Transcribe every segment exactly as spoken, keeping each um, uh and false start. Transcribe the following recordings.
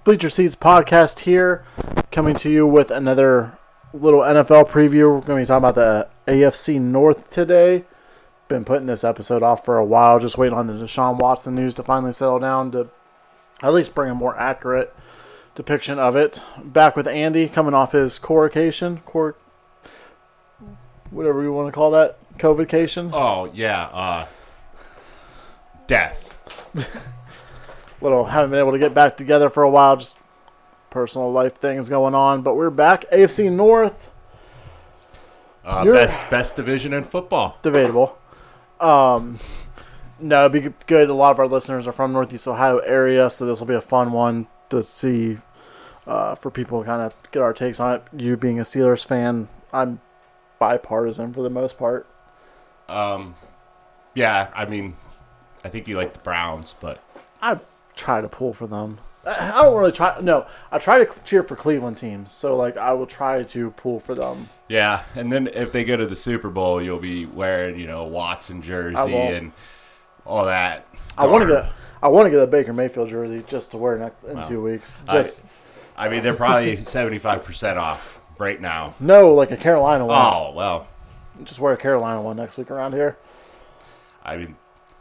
Bleacher Seats podcast here, coming to you with another little N F L preview. We're going to be talking about the A F C North today. Been putting this episode off for a while, just waiting on the Deshaun Watson news to finally settle down to at least bring a more accurate depiction of it. Back with Andy, coming off his corication, cor, whatever you want to call that, COVIDcation. Oh yeah, uh, death. Little haven't been able to get back together for a while, just personal life things going on, but we're back. A F C North, uh, best best division in football. Debatable. Um, no, it'd be good. A lot of our listeners are from Northeast Ohio area, so this will be a fun one to see uh, for people to kind of get our takes on it. You being a Steelers fan, I'm bipartisan for the most part. Um, yeah, I mean, I think you like the Browns, but I try to pull for them. I don't really try. No, I try to cheer for Cleveland teams. So, like, I will try to pull for them. Yeah, and then if they go to the Super Bowl, you'll be wearing, you know, Watson jersey and all that. I want to get. I want to get a Baker Mayfield jersey just to wear next, in well, two weeks. Just. I, I mean, they're probably seventy-five percent off right now. No, like a Carolina one. Oh well. Just wear a Carolina one next week around here. I mean.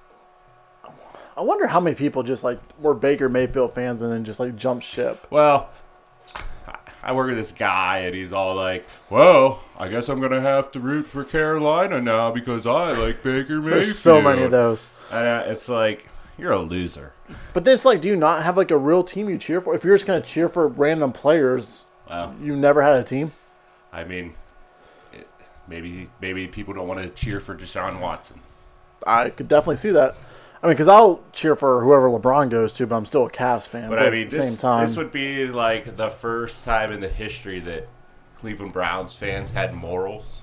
I wonder how many people just like were Baker Mayfield fans and then just like jumped ship. Well, I work with this guy and he's all like, well, I guess I'm going to have to root for Carolina now because I like Baker Mayfield. There's so many of those. And uh, it's like, you're a loser. But then it's like, do you not have like a real team you cheer for? If you're just going to cheer for random players, well, you never had a team? I mean, it, maybe maybe people don't want to cheer for Deshaun Watson. I could definitely see that. I mean, because I'll cheer for whoever LeBron goes to, but I'm still a Cavs fan. But, but I mean, at the this, same time, this would be like the first time in the history that Cleveland Browns fans had morals.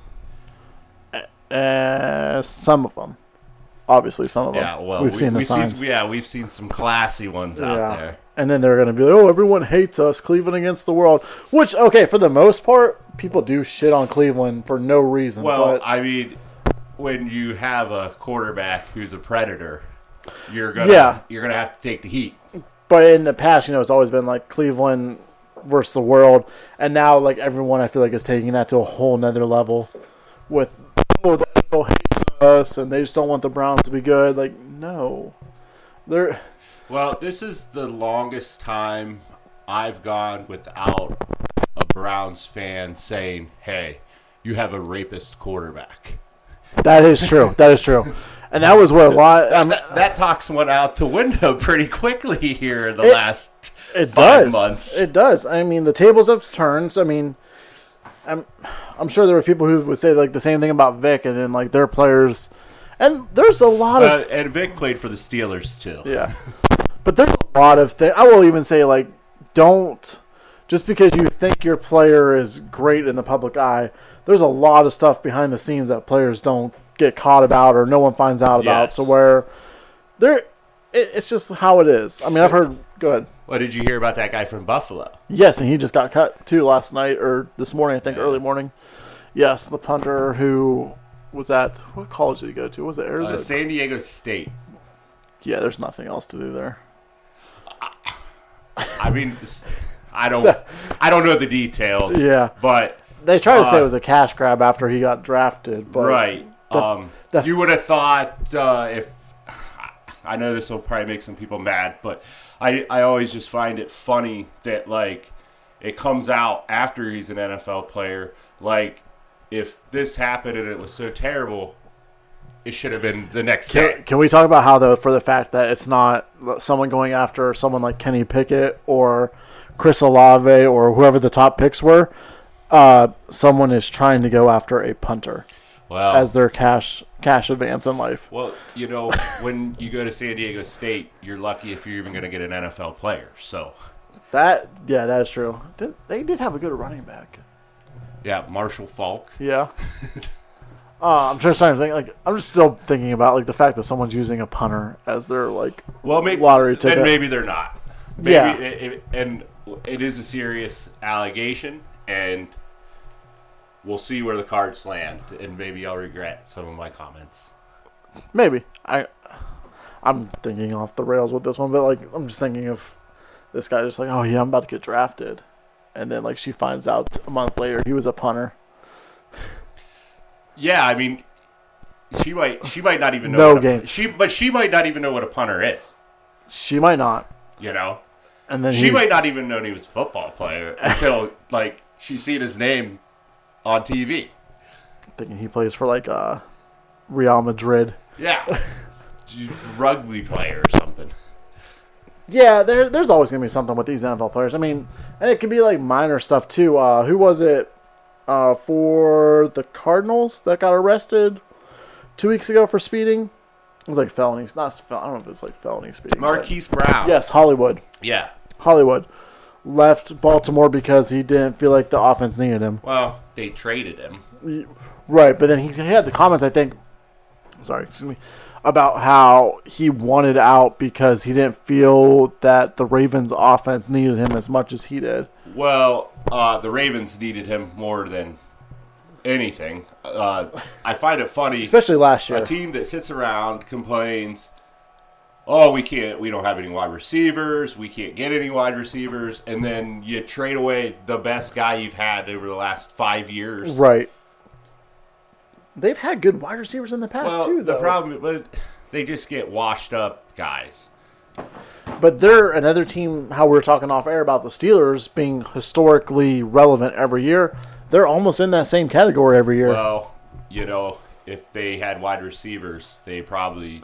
Uh, some of them. Obviously, some of them. Yeah, well, we've we, seen the we've signs. Seen, yeah, we've seen some classy ones out yeah. there. And then they're going to be like, oh, everyone hates us, Cleveland against the world. Which, okay, for the most part, people do shit on Cleveland for no reason. Well, but I mean, when you have a quarterback who's a predator, you're gonna yeah. you're gonna have to take the heat. But in the past, you know, it's always been like Cleveland versus the world, and now like everyone, I feel like is taking that to a whole nother level. With oh, the people hates us, and they just don't want the Browns to be good. Like, no, they're. Well, this is the longest time I've gone without a Browns fan saying, "Hey, you have a rapist quarterback." That is true. That is true. And that was what a lot. Um, that, that talks one out the window pretty quickly here in the it, last it five does. months. It does. I mean, the tables have turned. I mean, I'm, I'm sure there were people who would say like the same thing about Vic, and then like their players, and there's a lot uh, of. And Vic played for the Steelers too. Yeah, but there's a lot of things. I will even say like, don't just because you think your player is great in the public eye. There's a lot of stuff behind the scenes that players don't get caught about or no one finds out about. Yes. So where there, it, it's just how it is. I mean, I've heard. Go ahead. What did you hear about that guy from Buffalo? Yes, and he just got cut too last night or this morning. I think yeah. early morning. Yes, the punter who was at what college did he go to? Was it Arizona? Uh, San Diego State. Yeah, there's nothing else to do there. I mean, this, I don't. So, I don't know the details. Yeah, but. They tried to uh, say it was a cash grab after he got drafted, but right. The, um, the, you would have thought uh, if I know this will probably make some people mad, but I I always just find it funny that like it comes out after he's an N F L player. Like if this happened and it was so terrible, it should have been the next can, day. Can we talk about how though for the fact that it's not someone going after someone like Kenny Pickett or Chris Olave or whoever the top picks were? Uh, someone is trying to go after a punter well, as their cash cash advance in life. Well, you know, when you go to San Diego State, you're lucky if you're even going to get an N F L player. So that, yeah, that is true. Did, they did have a good running back. Yeah, Marshall Faulk. Yeah. uh, I'm just trying to think. Like, I'm just still thinking about like the fact that someone's using a punter as their like well, maybe, lottery ticket. And maybe they're not. Maybe yeah. It, it, and it is a serious allegation. And we'll see where the cards land, and maybe I'll regret some of my comments. Maybe I, I'm thinking off the rails with this one, but like I'm just thinking of this guy just like, oh yeah, I'm about to get drafted, and then like she finds out a month later he was a punter. Yeah, I mean, she might she might not even know. No what a, game. She but she might not even know what a punter is. She might not. You know, and then she he, might not even know he was a football player until like she seen his name on T V. Thinking he plays for like uh, Real Madrid. Yeah, rugby player or something. Yeah, there, there's always going to be something with these N F L players. I mean, and it could be like minor stuff too. Uh, who was it uh, for the Cardinals that got arrested two weeks ago for speeding? It was like felonies. Not, I don't know if it's like felony speeding. Marquise Brown. Yes, Hollywood. Yeah. Hollywood left Baltimore because he didn't feel like the offense needed him. Well, they traded him. Right, but then he, he had the comments, I think, sorry, excuse me, about how he wanted out because he didn't feel that the Ravens offense needed him as much as he did. Well, uh, the Ravens needed him more than anything. Uh, I find it funny. Especially last year. A team that sits around, complains, oh, we can't, we don't have any wide receivers, we can't get any wide receivers, and then you trade away the best guy you've had over the last five years. Right. They've had good wide receivers in the past, well, too, though. The problem, but they just get washed up guys. But they're another team, how we were talking off air about the Steelers being historically relevant every year. They're almost in that same category every year. Well, you know, if they had wide receivers, they probably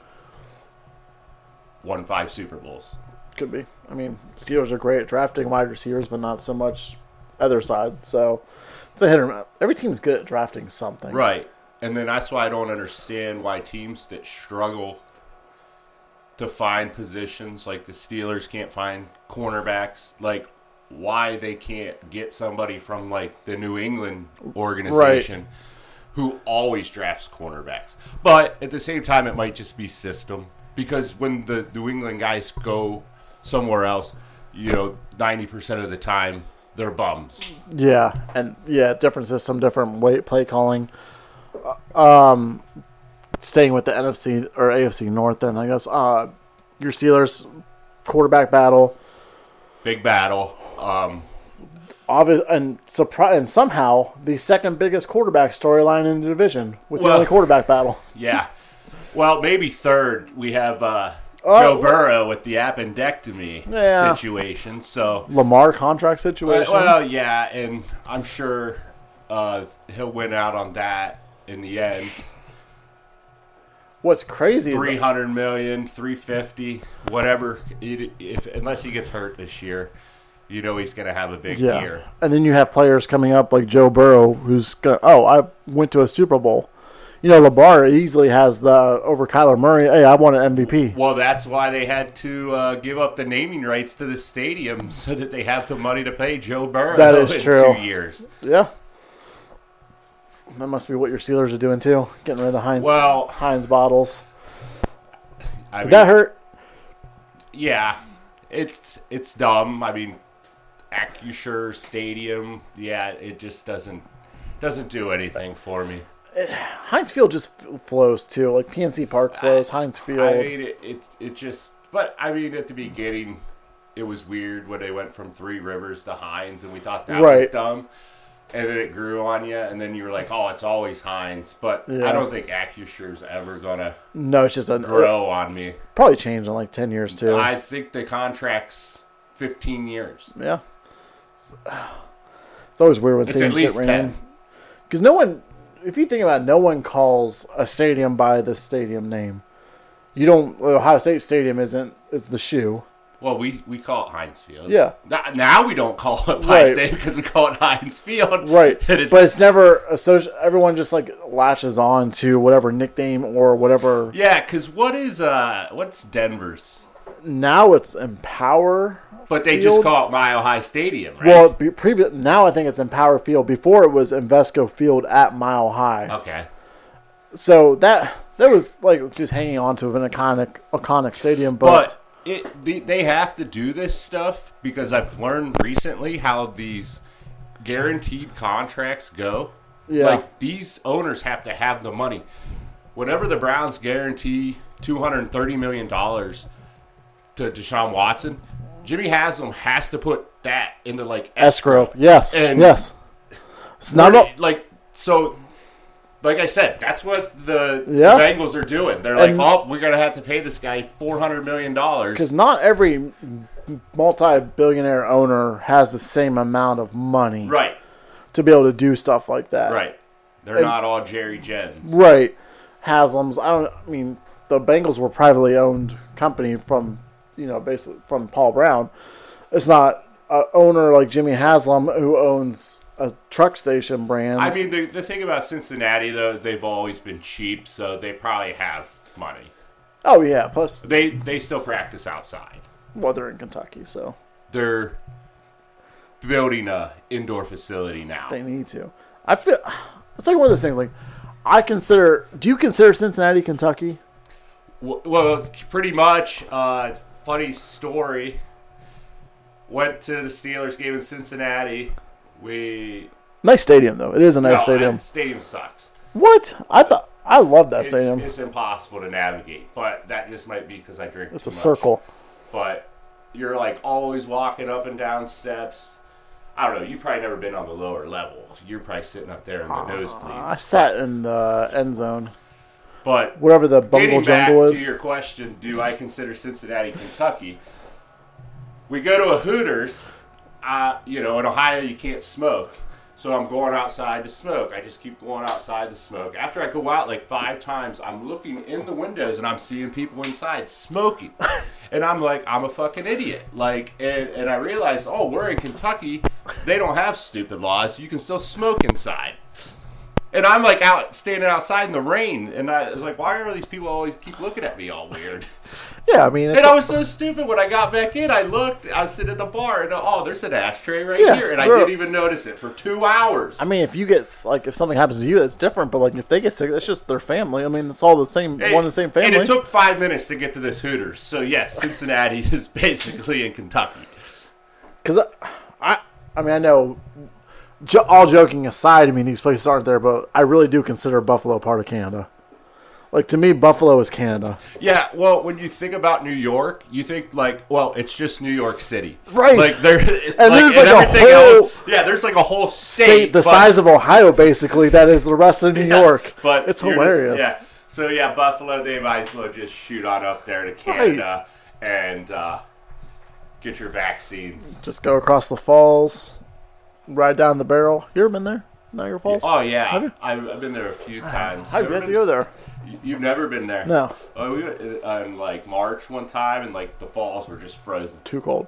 won five Super Bowls. Could be. I mean, Steelers are great at drafting wide receivers, but not so much other side. So it's a hit or miss. Every team's good at drafting something. Right. And then that's why I don't understand why teams that struggle to find positions, like the Steelers can't find cornerbacks, like why they can't get somebody from like the New England organization right. who always drafts cornerbacks. But at the same time, it might just be system, because when the New England guys go somewhere else, you know, ninety percent of the time they're bums. Yeah, and yeah, different system, different weight play calling. Um, staying with the N F C or A F C North, then I guess uh, your Steelers quarterback battle, big battle. Um, Obvious, and surprise, and somehow the second biggest quarterback storyline in the division with well, the only quarterback battle. Yeah, well, maybe third. We have uh, oh, Joe Burrow with the appendectomy yeah. situation. So Lamar contract situation. Well, yeah, and I'm sure uh, he'll win out on that. In the end, what's crazy three hundred is million, three fifty, whatever. If unless he gets hurt this year, you know he's going to have a big yeah. year. And then you have players coming up like Joe Burrow, who's gonna, oh, I went to a Super Bowl. You know, Lamar easily has the over Kyler Murray. Hey, I want an M V P. Well, that's why they had to uh, give up the naming rights to the stadium so that they have the money to pay Joe Burrow. That is in true. Two years. Yeah. That must be what your Steelers are doing too, getting rid of the Heinz well, Heinz bottles. I Did mean, that hurt? Yeah, it's it's dumb. I mean, Acrisure Stadium, yeah, it just doesn't doesn't do anything for me. It, Heinz Field just flows too, like P N C Park flows. I, Heinz Field. I mean, it, it's it just. But I mean, at the beginning, it was weird when they went from Three Rivers to Heinz, and we thought that right. was dumb. And then it grew on you, and then you were like, "Oh, it's always Heinz." But yeah. I don't think Acusure's ever gonna no, it's just a grow on me. Probably change in like ten years too. I think the contract's fifteen years. Yeah, it's, it's always weird when it's stadiums at least get ran because no one. If you think about it, no one calls a stadium by the stadium name. You don't. Ohio State Stadium isn't is the shoe. Well, we, we call it Heinz Field. Yeah. Now we don't call it by right. name because we call it Heinz Field. Right. It's, but it's never associated. Everyone just like latches on to whatever nickname or whatever. Yeah, because what is uh what's Denver's? Now it's Empower. But they Field. just call it Mile High Stadium, right? Well, be, previous now I think it's Empower Field. Before it was Invesco Field at Mile High. Okay. So that that was like just hanging on to an iconic iconic stadium, but. but It they, they have to do this stuff because I've learned recently how these guaranteed contracts go. Yeah. Like these owners have to have the money. Whenever the Browns guarantee two hundred thirty million dollars to Deshaun Watson, Jimmy Haslam has to put that into like escrow. escrow. Yes, And yes. It's not Where- a, like so. Like I said, that's what the, Yeah. the Bengals are doing. They're like, And- oh, we're gonna have to pay this guy four hundred million dollars. because not every multi-billionaire owner has the same amount of money Right, to be able to do stuff like that. right. They're And- not all Jerry Jens. Right. Haslam's. I don't. I mean, the Bengals were privately owned company from, you know, basically from Paul Brown. It's not an owner like Jimmy Haslam who owns a truck station brand. I mean, the the thing about Cincinnati though is they've always been cheap, so they probably have money. oh yeah. Plus, They they still practice outside. well, they're in Kentucky, so They're building a indoor facility now. they need to. I feel it's like one of those things. Like, I consider. Do you consider Cincinnati Kentucky? W- Well, pretty much. Uh, funny story. Went to the Steelers game in Cincinnati. We Nice stadium though. It is a nice no, stadium. that stadium sucks. What? I thought I love that It's, stadium. it's impossible to navigate, but that just might be because I drink It's too a much. circle. But you're like always walking up and down steps. I don't know. You've probably never been on the lower level. You're probably sitting up there in the nosebleeds. I sat in the end zone, But wherever the bungle getting back jungle to is. your question, do I consider Cincinnati, Kentucky? We go to a Hooters. Uh, you know, in Ohio, you can't smoke. So I'm going outside to smoke. I just keep going outside to smoke. After I go out like five times, I'm looking in the windows and I'm seeing people inside smoking. And I'm like, I'm a fucking idiot. Like, and, and I realized, oh, we're in Kentucky. They don't have stupid laws. You can still smoke inside. And I'm like out standing outside in the rain, and I was like, "Why are these people always keep looking at me all weird?" Yeah, I mean, it's, And I was so stupid when I got back in. I looked, I was sitting at the bar, and oh, there's an ashtray right Yeah, here, and I bro. didn't even notice it for two hours. I mean, if you get like if something happens to you, that's different. But like if they get sick, that's just their family. I mean, it's all the same, And- one and the same family. And it took five minutes to get to this Hooters. So yes, Cincinnati is basically in Kentucky. Because I, I, I mean, I know. Jo- all joking aside, I mean these places aren't there, but I really do consider Buffalo part of Canada. Like to me, Buffalo is Canada. Yeah, well, when you think about New York, you think like, well, it's just New York City, Right. Like there, and there's, like, a everything whole else. Yeah, there's like a whole state, State the but- size of Ohio, basically. That is the rest of New Yeah, York. but it's you're just- hilarious. yeah. So yeah, Buffalo, they might as well just shoot on up there to Canada and uh, get your vaccines. Just go across the falls, ride down the barrel. You ever been there? Niagara Falls? Oh Have yeah, you? I've, I've been there a few times. I'd You have ever to go there. been- You've never been there? No, Oh, we went uh, in like March one time, and like the falls were just frozen. too cold.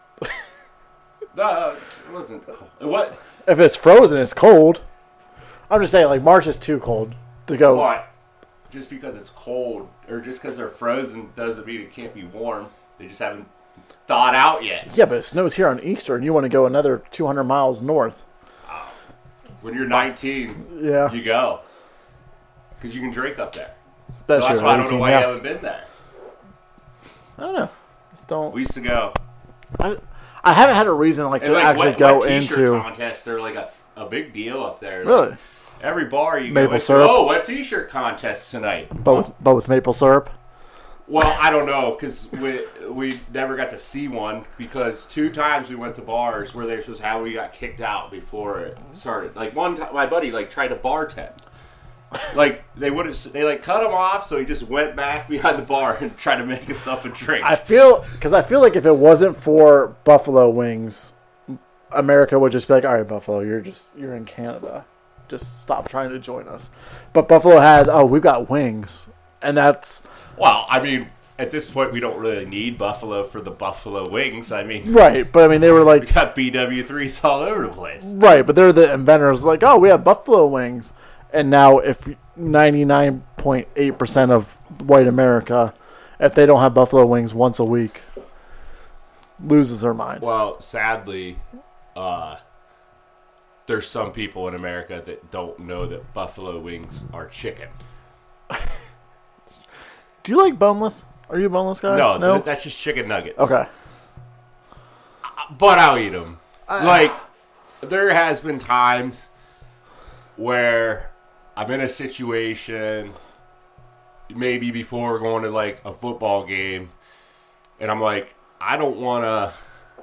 No, it wasn't. Cold. What? If it's frozen, it's cold. I'm just saying, like March is too cold to go. What? Just because it's cold, or just because they're frozen, doesn't mean it can't be warm. They just haven't thawed out yet. Yeah, but it snows here on Easter, and you want to go another two hundred miles north. When you're nineteen, Yeah, you go. Because you can drink up there. that's so that's your why I don't know eighteen, why yeah. you haven't been there. I don't know. Just don't. We used to go. I, I haven't had a reason like And to like actually wet, go wet t-shirt into. contests, they're like a, a big deal up there. Really? Like, every bar you Maple go into, syrup? oh, wet t-shirt contest tonight. But with, but with maple syrup. Well, I don't know, because we we never got to see one, because two times we went to bars where this was how we got kicked out before it started. Like one time, my buddy like tried to bartend. Like they wouldn't, they like cut him off, so he just went back behind the bar and tried to make himself a drink. I feel because I feel like if it wasn't for Buffalo wings, America would just be like, "All right, Buffalo, you're just you're in Canada. Just stop trying to join us." But Buffalo had, "Oh, we've got wings," and that's Well, I mean, at this point, we don't really need Buffalo for the Buffalo wings. I mean, right. But I mean, they were we like, got B W threes all over the place. right. But they're the inventors. Like, "Oh, we have Buffalo wings," and now if ninety-nine point eight percent of white America, if they don't have Buffalo wings once a week, loses their mind. Well, sadly, uh, there's some people in America that don't know that buffalo wings are chicken. Do you like boneless? Are you a boneless guy? No, no. th- that's just chicken nuggets. Okay. But I'll eat them. Like, there has been times where I'm in a situation, maybe before going to, like, a football game, and I'm like, I don't want to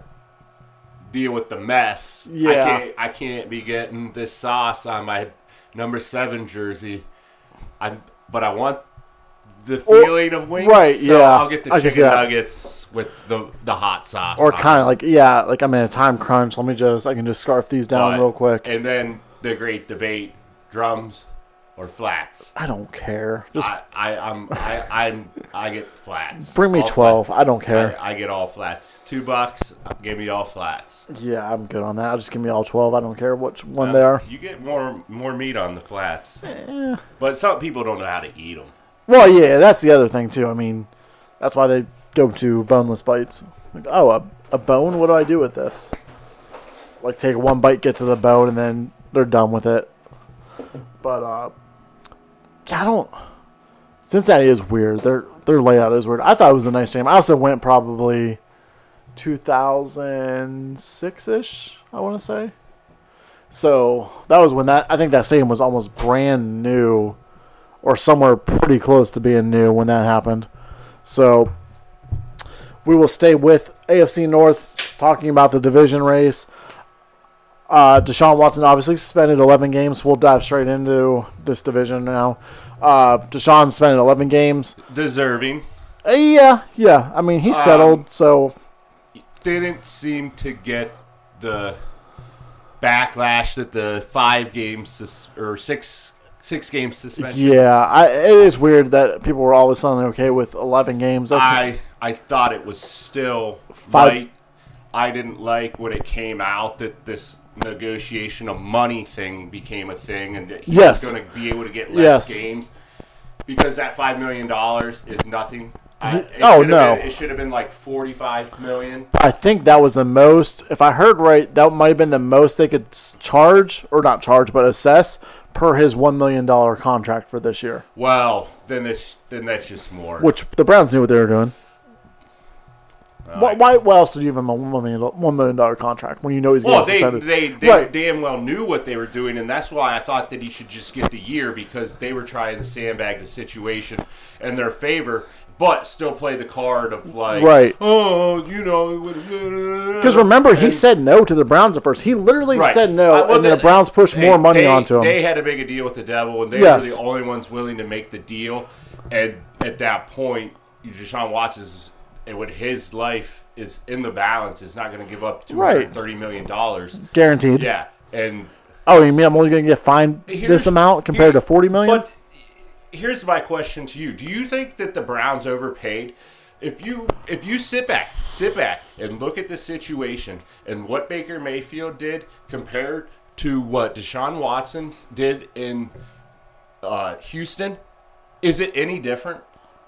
deal with the mess. Yeah. I can't, I can't be getting this sauce on my number seven jersey. I but I want the feeling or, of wings. Right, so yeah. I'll get the I chicken nuggets with the the hot sauce. Or kind of like, yeah, like I'm in a time crunch. Let me just, I can just scarf these down but, real quick. And then the great debate, drums or flats. I don't care. Just I, I, I'm, I, I'm, I get flats. bring me All twelve. flats. I don't care. I, I get all flats. Two bucks, give me all flats. Yeah, I'm good on that. I'll just give me all twelve. I don't care which one Uh, they are. You get more more meat on the flats. Eh. But some people don't know how to eat them. Well, yeah, that's the other thing, too. I mean, that's why they go to boneless bites. Like, oh, a, a bone? What do I do with this? Like, take one bite, get to the bone, and then they're done with it. But, uh, I don't... Cincinnati is weird. Their their layout is weird. I thought it was a nice game. I also went probably two thousand six-ish, I want to say. So, that was when that... I think that stadium was almost brand new, or somewhere pretty close to being new when that happened. So, we will stay with A F C North, talking about the division race. Uh, Deshaun Watson obviously suspended eleven games. We'll dive straight into this division now. Uh, Deshaun spent eleven games. Deserving. Uh, yeah, yeah. I mean, he settled, um, so... Didn't seem to get the backlash that the five games sus- or six six game suspension. Yeah, I, it is weird that people were always suddenly okay with eleven games. That's I I thought it was still five. Right. I didn't like when it came out that this negotiation of money thing became a thing, and that he yes. was going to be able to get less yes. games because that five million dollars is nothing. I, it oh no! Been, it should have been like forty-five million. I think that was the most. If I heard right, that might have been the most they could charge, or not charge, but assess per his one million dollar contract for this year. Well, then it's then that's just more. Which the Browns knew what they were doing. Uh, why, why? Why else did you give him a one million one million dollar contract when you know he's getting well, they, suspended? they they right. damn well knew what they were doing, and that's why I thought that he should just get the year because they were trying to sandbag the situation in their favor, but still play the card of like, right. oh, you know, because remember he and, said no to the Browns at first. He literally right. said no, uh, well, and then the Browns pushed they, more money they, onto him. They had to make a deal with the devil, and they yes. were the only ones willing to make the deal. And at that point, Deshaun Watson's and when his life is in the balance, is not going to give up two hundred thirty right. million dollars guaranteed. Yeah, and oh, you mean I'm only going to get fined this amount compared here, to forty million? But here's my question to you: do you think that the Browns overpaid? If you if you sit back, sit back, and look at the situation and what Baker Mayfield did compared to what Deshaun Watson did in uh, Houston, is it any different?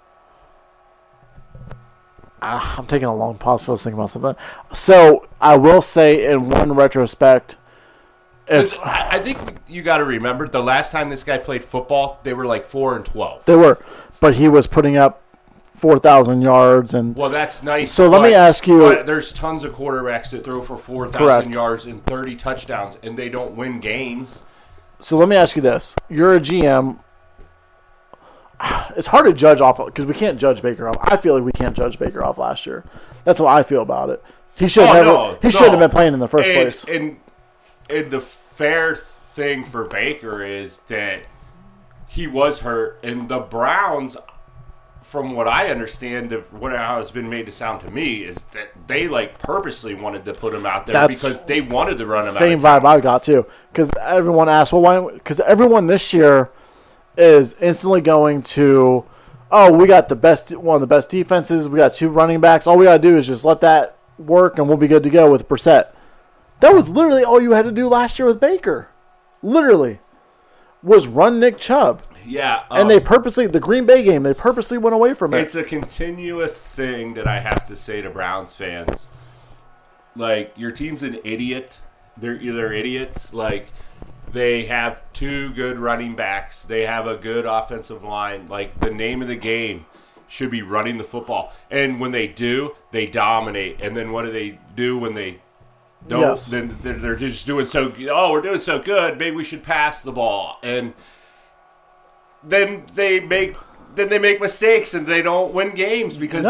Uh, I'm taking a long pause to think about something. So I will say, in one retrospect, if I think you got to remember the last time this guy played football, they were like four and twelve. They were, but he was putting up four thousand yards and. Well, that's nice. So let me ask you: there's tons of quarterbacks that throw for four thousand yards and thirty touchdowns, and they don't win games. So let me ask you this: you're a G M. It's hard to judge off because we can't judge Baker off. I feel like we can't judge Baker off last year. That's how I feel about it. He should oh, never. No, he no. shouldn't have been playing in the first and, place. And and the fair thing for Baker is that he was hurt, and the Browns, from what I understand of what has been made to sound to me, is that they like purposely wanted to put him out there That's because they wanted to run him. Same out of vibe I got too. Because everyone asked, well, why? Because everyone this year is instantly going to, oh, we got the best, one of the best defenses. We got two running backs. All we got to do is just let that work, and we'll be good to go with Brissett. That was literally all you had to do last year with Baker. Literally. Was run Nick Chubb. Yeah. Um, and they purposely, the Green Bay game, they purposely went away from it. It's a continuous thing that I have to say to Browns fans. Like, your team's an idiot. They're either idiots. Like, they have two good running backs. They have a good offensive line. Like, the name of the game should be running the football. And when they do, they dominate. And then what do they do when they don't? Yes. Then they're just doing so – oh, we're doing so good. Maybe we should pass the ball. And then they make – then they make mistakes and they don't win games because no. they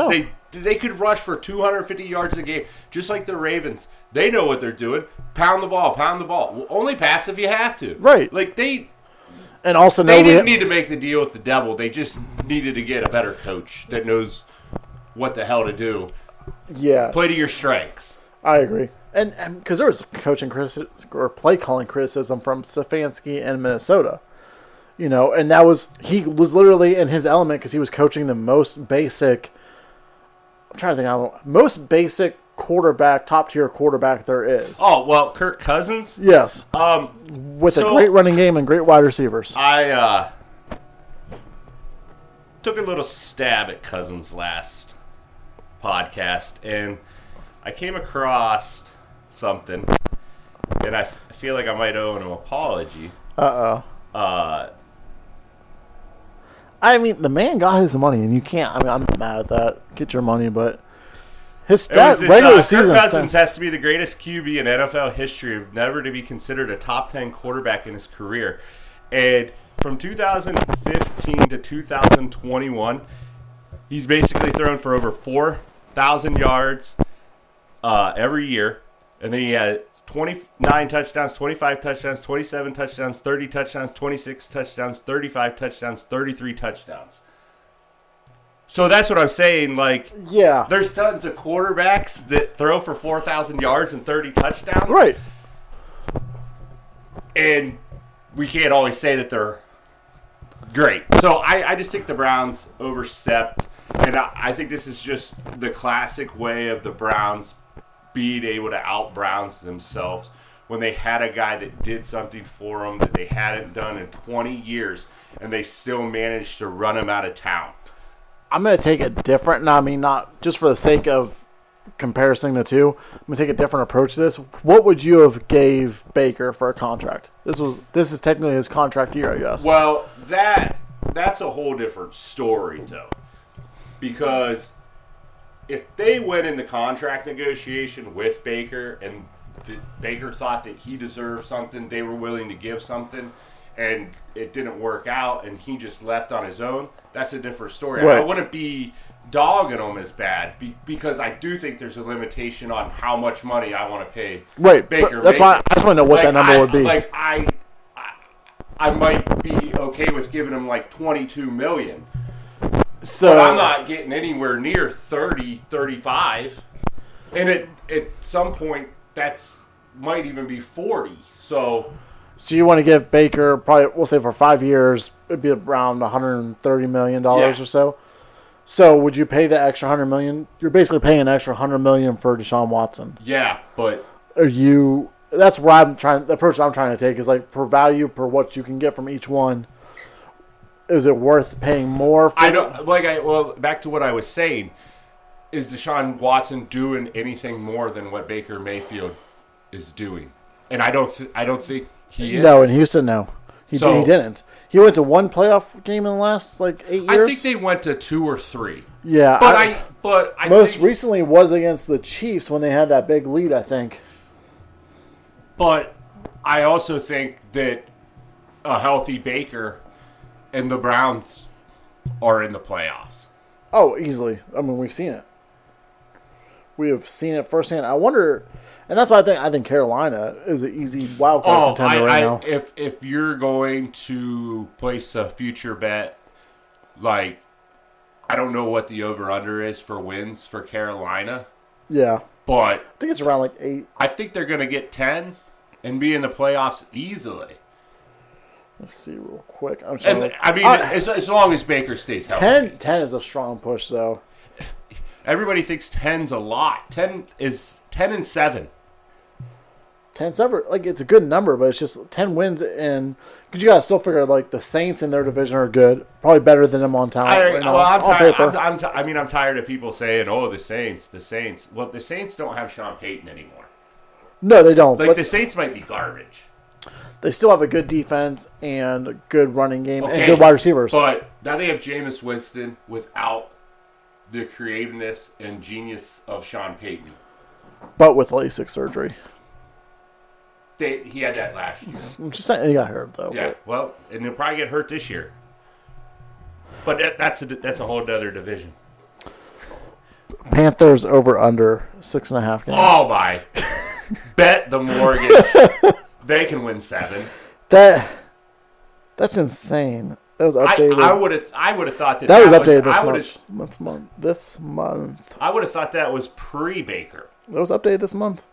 They could rush for two hundred fifty yards a game, just like the Ravens. They know what they're doing. Pound the ball, pound the ball. Well, only pass if you have to. Right. Like they, and also they know didn't we, need to make the deal with the devil. They just needed to get a better coach that knows what the hell to do. Yeah. Play to your strengths. I agree. And because there was coaching criticism or play calling criticism from Stefanski in Minnesota. You know, and that was, he was literally in his element because he was coaching the most basic, I'm trying to think, I don't know, most basic quarterback, top tier quarterback there is. Oh, well, Kirk Cousins? Yes. Um, With so a great running game and great wide receivers. I uh, took a little stab at Cousins last podcast, and I came across something, and I, f- I feel like I might owe him an apology. Uh-oh. Uh, I mean, the man got his money, and you can't, I mean, I'm not mad at that. Get your money, but his it was stat, this, regular uh, season Kirk Cousins stat- has to be the greatest Q B in N F L history, of never to be considered a top ten quarterback in his career. And from two thousand fifteen to two thousand twenty-one, he's basically thrown for over four thousand yards uh, every year. And then he had twenty-nine touchdowns, twenty-five touchdowns, twenty-seven touchdowns, thirty touchdowns, twenty-six touchdowns, thirty-five touchdowns, thirty-three touchdowns. So that's what I'm saying. Like, yeah. there's tons of quarterbacks that throw for four thousand yards and thirty touchdowns. Right. And we can't always say that they're great. So I, I just think the Browns overstepped. And I, I think this is just the classic way of the Browns being able to out-Browns themselves when they had a guy that did something for them that they hadn't done in twenty years, and they still managed to run him out of town. I'm going to take a different, and I mean, not just for the sake of comparing the two, I'm going to take a different approach to this. What would you have gave Baker for a contract? This was this is technically his contract year, I guess. Well, that that's a whole different story, though. Because if they went in the contract negotiation with Baker and the, Baker thought that he deserved something, they were willing to give something, and it didn't work out, and he just left on his own, that's a different story. Right. I wouldn't be dogging him as bad be, because I do think there's a limitation on how much money I want to pay right. Baker. That's why I just want to know what like, that number I, would be. Like I, I, I might be okay with giving him like twenty-two million dollars. So But I'm not getting anywhere near thirty, thirty-five. And at, at some point, that's might even be forty. So So you want to give Baker probably, we'll say for five years, it'd be around one hundred thirty million dollars Yeah. or so. So would you pay the extra one hundred million dollars? You're basically paying an extra one hundred million dollars for Deshaun Watson. yeah, but Are you? That's where I'm trying. The approach I'm trying to take is like per value, per what you can get from each one. Is it worth paying more? For I don't like I well back to what I was saying. Is Deshaun Watson doing anything more than what Baker Mayfield is doing? And I don't th- I don't think he is. No, in Houston, no, he So- he didn't. He went to one playoff game in the last like eight years. I think they went to two or three. Yeah, But I, but I most think, recently was against the Chiefs when they had that big lead. I think. But I also think that a healthy Baker and the Browns are in the playoffs. Oh, easily. I mean, we've seen it. We have seen it firsthand. I wonder, and that's why I think I think Carolina is an easy wild card Oh, contender I, right I, now. if if you're going to place a future bet, like I don't know what the over under is for wins for Carolina, Yeah, but I think it's around like eight. I think they're going to get ten and be in the playoffs easily. Let's see real quick. I'm trying And to, I mean, uh, as, as long as Baker stays healthy. ten, ten is a strong push, though. Everybody thinks ten's a lot. ten is ten and seven. Ten's ever like it's a good number, but it's just ten wins, and because you gotta still figure like the Saints in their division are good, probably better than them on talent. I, right now, well, I'm on tired. paper. I'm, I'm t- I mean, I'm tired of people saying, "Oh, the Saints, the Saints." Well, the Saints don't have Sean Payton anymore. No, they don't. Like but the Saints might be garbage. they still have a good defense and a good running game Okay, and good wide receivers. But now they have Jameis Winston without the creativeness and genius of Sean Payton. But with LASIK surgery, They, he had that last year. I'm just saying he got hurt though. Yeah, but- well, and he'll probably get hurt this year. But that, that's a that's a whole other division. Panthers over under six and a half games. Oh my! Bet the mortgage. They can win seven. That that's insane. That was updated. I would have. I would have thought that that, that was updated was, this I month. month. Month. This month. I would have thought that was pre-Baker. That was updated this month.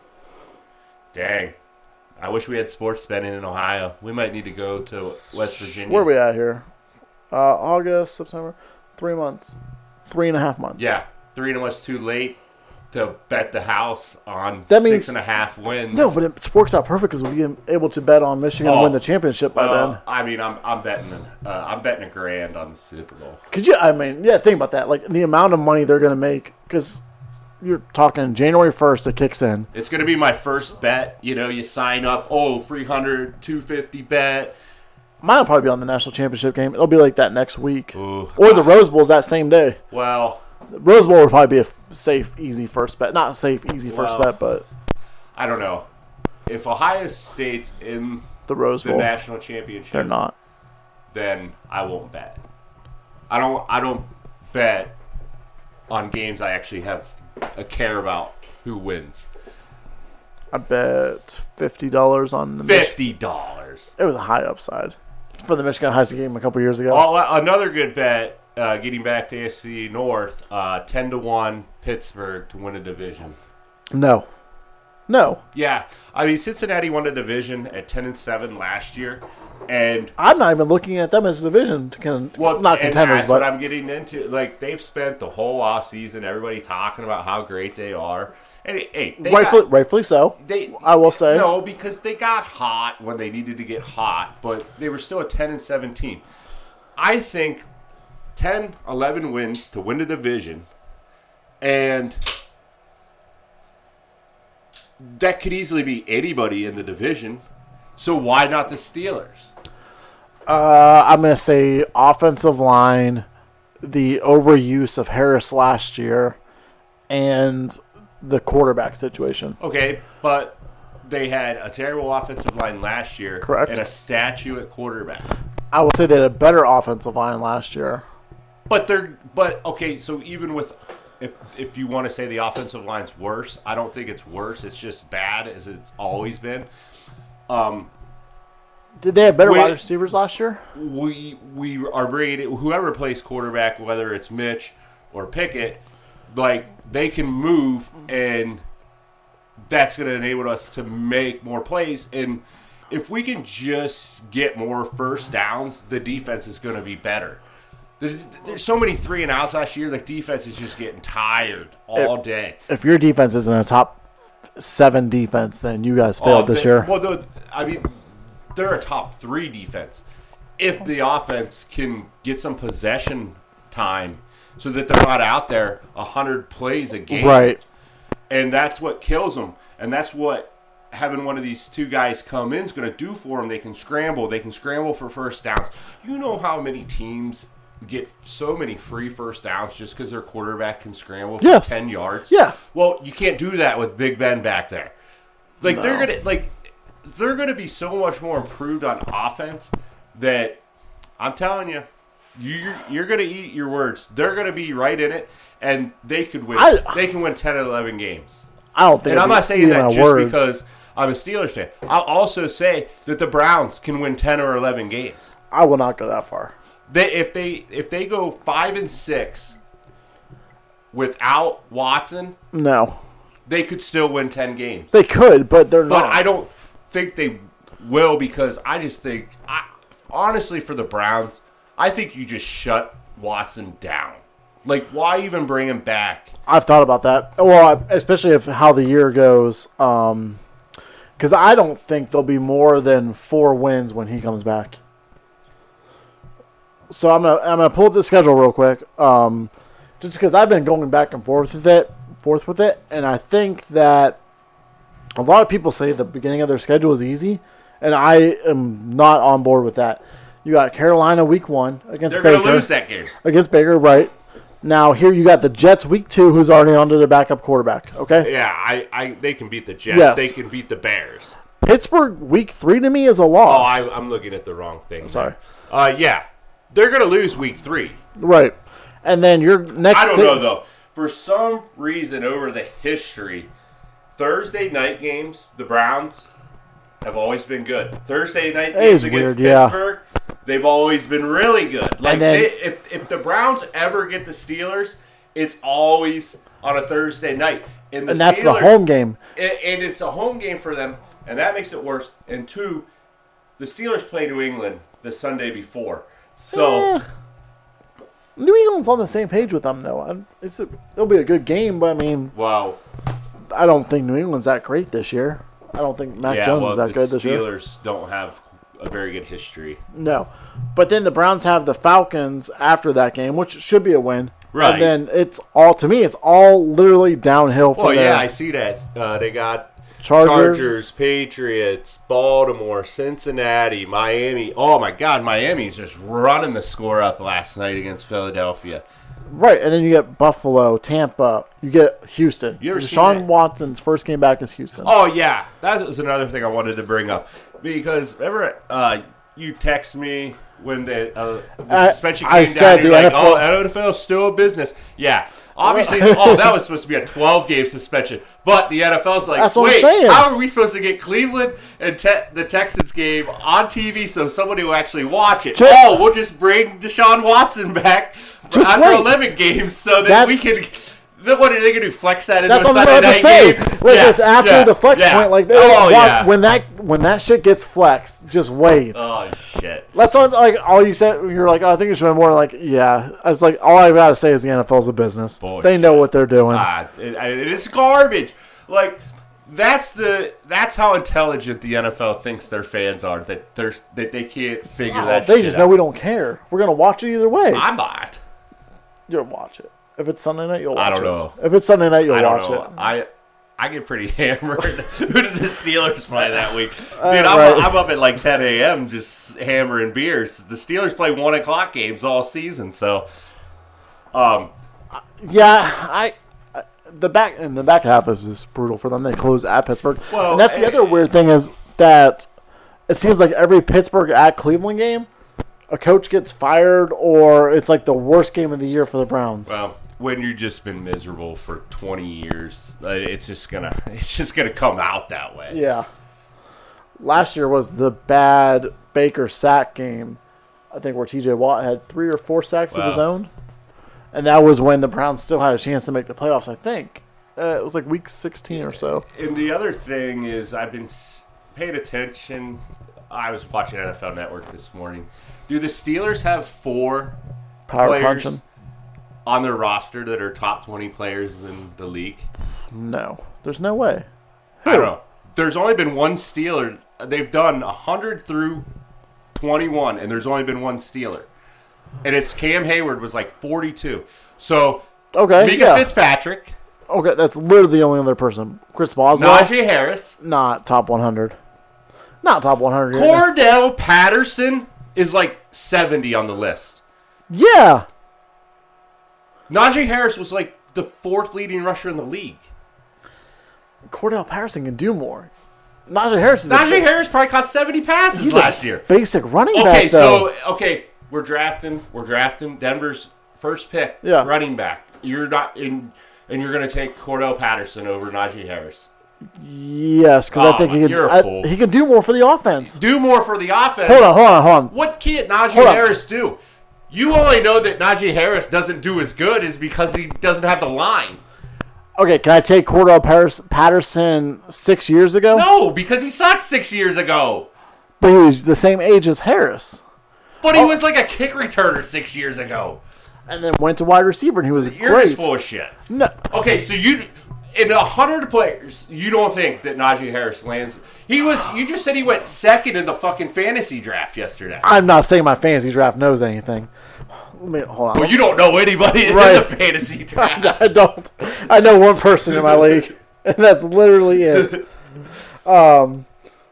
Dang. I wish we had sports betting in Ohio. We might need to go to West Virginia. Where are we at here? Uh, August, September, three months, three and a half months. Yeah, three and a much too late to bet the house on That six means- and a half wins. No, but it works out perfect because we'll be able to bet on Michigan Oh, to win the championship by well, then. I mean, I'm I'm betting uh, I'm betting a grand on the Super Bowl. Could you? I mean, yeah. Think about that. Like the amount of money they're going to make because you're talking January first. It kicks in. It's going to be my first bet. You know, you sign up. Oh, three hundred, two fifty bet. Mine will probably be on the national championship game. It'll be like that next week, Ooh. or the Rose Bowl's that same day. Well, The Rose Bowl would probably be a f- safe, easy first bet. Not safe, easy first Well, bet, but I don't know. If Ohio State's in the Rose the Bowl. national championship, They're not. then I won't bet. I don't. I don't bet on games I actually have a care about who wins. I bet fifty dollars on the. Mich- Fifty dollars. it was a high upside for the Michigan High School game a couple years ago. Oh, another good bet. Uh, getting back to A F C North, uh, ten to one Pittsburgh to win a division. No, no. Yeah, I mean Cincinnati won a division at ten and seven last year, and I'm not even looking at them as a division. To con- well, not and contenders, that's but what I'm getting into. Like they've spent the whole offseason, everybody talking about how great they are, and hey, they rightfully, got, rightfully so. they I will say no because they got hot when they needed to get hot, but they were still a ten and seven team. I think ten, eleven wins to win the division, and that could easily be anybody in the division. So why not the Steelers? Uh, I'm going to say offensive line, the overuse of Harris last year, and the quarterback situation. Okay, but they had a terrible offensive line last year, Correct. and a statue at quarterback. I will say they had a better offensive line last year. But they're but okay. So even with if if you want to say the offensive line's worse, I don't think it's worse. It's just bad as it's always been. Um, Did they have better Wait. wide receivers last year? we we are bringing it, whoever plays quarterback, whether it's Mitch or Pickett, like they can move, and that's going to enable us to make more plays. And if we can just get more first downs, the defense is going to be better. There's, there's so many three and outs last year. Like defense is just getting tired all If- day. If your defense isn't a top seven defense, then you guys failed Oh, this they- year. Well, the- I mean, they're a top three defense. If the offense can get some possession time so that they're not out there one hundred plays a game. Right. And that's what kills them. And that's what having one of these two guys come in is going to do for them. They can scramble. They can scramble for first downs. You know how many teams get so many free first downs just because their quarterback can scramble for Yes. ten yards? Yeah. Well, you can't do that with Big Ben back there. Like they're No. gonna like they're gonna be so much more improved on offense that I'm telling you, you you're gonna eat your words. They're gonna be right in it, and they could win. I- they can win ten or eleven games. I don't think. And it'd I'm be not saying eating that my just words. because I'm a Steelers fan. I'll also say that the Browns can win ten or eleven games. I will not go that far. They if they if they go five and six without Watson, No, they could still win ten games. they could, but they're But not. I don't think they will because I just think, I, honestly, for the Browns, I think you just shut Watson down. Like, why even bring him back? I've thought about that. Well, I- especially if how the year goes, because I don't think there'll be more than four wins when he comes back. So I'm gonna I'm gonna pull up the schedule real quick, um, just because I've been going back and forth with it, forth with it, and I think that a lot of people say the beginning of their schedule is easy, and I am not on board with that. You got Carolina week one against They're Baker. going to lose that game. Against Baker, right? Now here you got the Jets week two, who's already onto their backup quarterback. Okay, Yeah, I, I they can beat the Jets. Yes. They can beat the Bears. Pittsburgh week three to me is a Oh, loss. I, I'm looking at the wrong thing. Sorry. there. Uh, yeah, they're going to lose week three. Right, and then your next. I don't si- know, though. for some reason over the history, Thursday night games, the Browns have always been good. Thursday night That games is against weird, yeah. Pittsburgh, they've always been really good. Like And then- they, if if the Browns ever get the Steelers, it's always on a Thursday night. And, the And that's the Steelers- home game. And, and it's a home game for them, and that makes it worse. And two, the Steelers play New England the Sunday before. So, Eh, New England's on the same page with them, though. I- It's a, it'll be a good game, but I mean, wow. I don't think New England's that great this year. I don't think Mac Yeah, Jones well, is that the good this year. Steelers don't have a very good history. No. But then the Browns have the Falcons after that game, which should be a win. Right. And then it's all, to me, it's all literally downhill from Well, there. yeah, I see that. Uh, they got Chargers. Chargers, Patriots, Baltimore, Cincinnati, Miami. Oh, my God, Miami's just running the score up last night against Philadelphia. Right, and then you get Buffalo, Tampa, you get Houston. You ever seen Deshaun that? Watson's first game back is Houston. Oh, yeah. That was another thing I wanted to bring up. Because remember, uh, you text me when the, uh, the I- suspension I came said down. You're the like, N F L oh, N F L is still a business. Yeah. Obviously, oh, that was supposed to be a twelve-game suspension. But the N F L's like, That's what I'm wait, saying. how are we supposed to get Cleveland and te- the Texans game on T V so somebody will actually watch it? Just- oh, we'll just bring Deshaun Watson back for Just after wait. eleven games so that That's- we can... Then what are they going to do? Flex that into That's a what I'm Sunday about to night say. game? Wait, Yeah, it's after yeah, the flex yeah. point. Like, they oh, wa- yeah. when that when that shit gets flexed, just wait. Oh, shit. That's all. Like all you said, you're like, oh, I think it should be more like, yeah. It's like all I gotta say is the N F L's a business. Bullshit. They know what they're doing. Ah, it, it is garbage. Like that's the that's how intelligent the N F L thinks their fans are. That there's that they can't figure Oh, that. they shit just out. know we don't care. We're gonna watch it either way. I'm not. You'll watch it. If it's Sunday night, you'll watch I don't it. know. If it's Sunday night, you'll I don't watch know. it. I I get pretty hammered. Who did the Steelers play that week? Dude, Uh, I'm, right. I'm up at like ten a.m. just hammering beers. The Steelers play one o'clock games all season, so um, Yeah, I. I- The back and the back half is just brutal for them. They close at Pittsburgh, Well, and that's the eh, other weird thing is that it seems like every Pittsburgh at Cleveland game, a coach gets fired, or it's like the worst game of the year for the Browns. well, when you've just been miserable for twenty years, uh, it's just gonna it's just gonna come out that way. Yeah. Last year was the bad Baker sack game. I think where T J Watt had three or four sacks of his Wow. own, and that was when the Browns still had a chance to make the playoffs. I think uh, it was like week sixteen or so. And the other thing is, I've been s- paying attention. I was watching N F L Network this morning. Do the Steelers have four Power players punching? on their roster that are top twenty players in the league? No, there's no way. I don't know. There's only been one Steeler. They've done one hundred through twenty-one, and there's only been one Steeler. And it's Cam Hayward was like forty-two. So, Okay, Mika yeah. Fitzpatrick, Okay, that's literally the only other person. Chris Boswell, Najee Harris, not top one hundred. Not top one hundred. yet. Cordell Patterson is like seventy on the list. Yeah. Najee Harris was like the fourth leading rusher in the league. Cordell Patterson can do more. Najee Harris is a Najee big- Harris probably caught seventy passes he's last a year. basic running Okay, back, though. so okay, we're drafting. We're drafting Denver's first pick, Yeah. running back. You're not in, and you're going to take Cordell Patterson over Najee Harris. Yes, because Oh, I think he you're a can. I, fool. he can do more for the offense. Do more for the offense. Hold on, hold on, hold on. What can't Najee Hold on. Harris do? You only know that Najee Harris doesn't do as good is because he doesn't have the line. Okay, can I take Cordell Paris- Patterson six years ago? No, because he sucked six years ago. But he was the same age as Harris. But he Oh. was like a kick returner six years ago. And then went to wide receiver, and he was You're great. just full of shit. No, Okay, so you in a hundred players, you don't think that Najee Harris lands? He was. You just said he went second in the fucking fantasy draft yesterday. I'm not saying my fantasy draft knows anything. Let me hold on. Well, you don't know anybody Right. in the fantasy draft. I don't. I know one person in my league, and that's literally it. Um,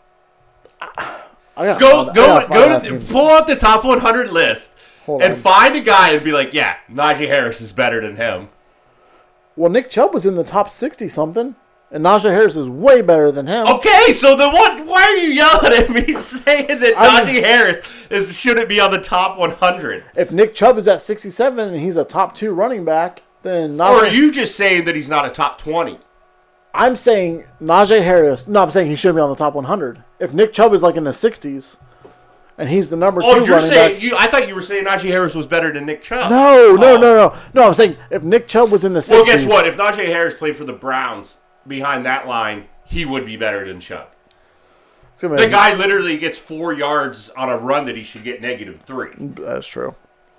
I gotta Go, find- I go, gotta find go that to team. the, pull out the top one hundred list Hold and on. find a guy and be like, yeah, Najee Harris is better than him. Well, Nick Chubb was in the top sixty something, and Najee Harris is way better than him. Okay, so then what? Why are you yelling at me saying that I'm- Najee Harris is shouldn't be on the top one hundred? If Nick Chubb is at sixty-seven and he's a top two running back, then Najee, or are you just saying that he's not a top twenty? I'm saying Najee Harris. No, I'm saying he should be on the top one hundred. If Nick Chubb is like in the sixties, and he's the number oh, two you're running saying, back. You, I thought you were saying Najee Harris was better than Nick Chubb. No, no, oh. no, no. No, I'm saying if Nick Chubb was in the sixties. Well, guess what? If Najee Harris played for the Browns behind that line, he would be better than Chubb. The guy literally gets four yards on a run that he should get negative three. That's true.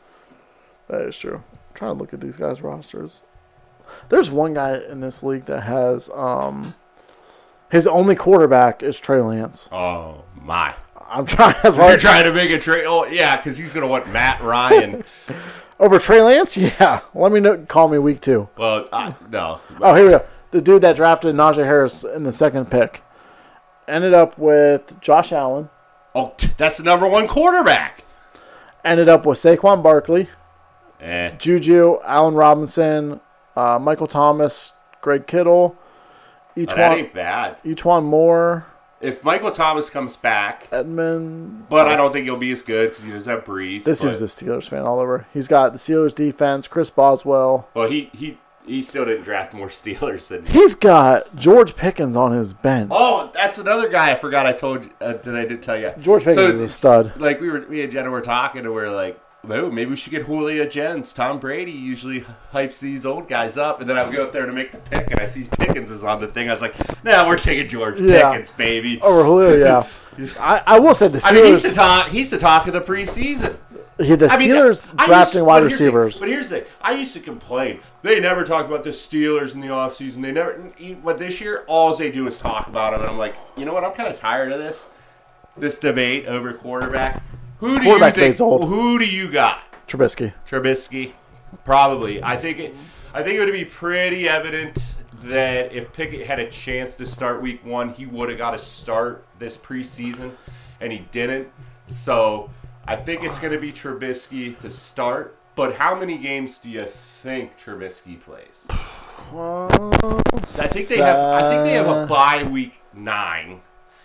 That is true. I'm trying to look at these guys' rosters. There's one guy in this league that has um, his only quarterback is Trey Lance. Oh my! I'm trying. That's You're trying to make a trade. Oh yeah, because he's gonna want Matt Ryan over Trey Lance. Yeah, let me know. Call me week two. Well, uh, no. Oh, here we go. The dude that drafted Najee Harris in the second pick ended up with Josh Allen. Oh, that's the number one quarterback. Ended up with Saquon Barkley, eh. Juju, Allen Robinson, uh, Michael Thomas, Greg Kittle, Each oh, that ain't bad. Eachwan Moore. If Michael Thomas comes back, Edmund, but I don't think he'll be as good because he doesn't have Breeze. This but, dude's a Steelers fan all over. He's got the Steelers defense, Chris Boswell. Well, he he he still didn't draft more Steelers than he's got George Pickens on his bench. Oh, that's another guy I forgot I told you uh, that I did tell you. George Pickens so, is a stud. Like we were, me and Jenna were talking, and we are like, oh, maybe we should get Julio Jones. Tom Brady usually hypes these old guys up, and then I would go up there to make the pick, and I see Pickens is on the thing. I was like, nah, we're taking George yeah. Pickens, baby. Over Julio, yeah. I, I will say the Steelers. I mean, he's the talk. He's the talk of the preseason. Yeah, the Steelers I mean, drafting to, wide but receivers. The, but here's the thing. I used to complain. They never talk about the Steelers in the offseason. They never. But this year, all they do is talk about them, and I'm like, you know what? I'm kind of tired of this. This debate over quarterback. Who do quarterback you think? Old. Who do you got? Trubisky. Trubisky, probably. I think it. I think it would be pretty evident that if Pickett had a chance to start Week One, he would have got to start this preseason, and he didn't. So I think it's going to be Trubisky to start. But how many games do you think Trubisky plays? Uh, I think they have. I think they have a bye Week Nine.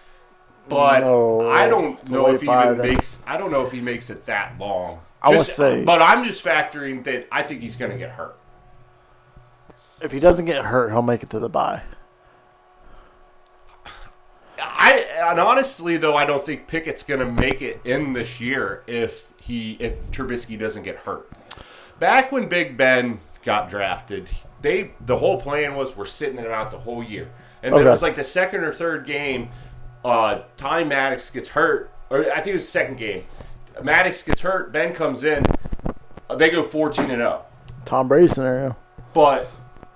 But no, I don't know if he even then. makes. I don't know if he makes it that long. I would just, say, but I'm just factoring that I think he's going to get hurt. If he doesn't get hurt, he'll make it to the bye. I and honestly though, I don't think Pickett's going to make it in this year if he if Trubisky doesn't get hurt. Back when Big Ben got drafted, they the whole plan was we're sitting him out the whole year, and then okay. it was like the second or third game. Uh, Ty Maddox gets hurt, or I think it was the second game. Maddox gets hurt. Ben comes in. Uh, they go fourteen and zero. Tom Brady scenario. But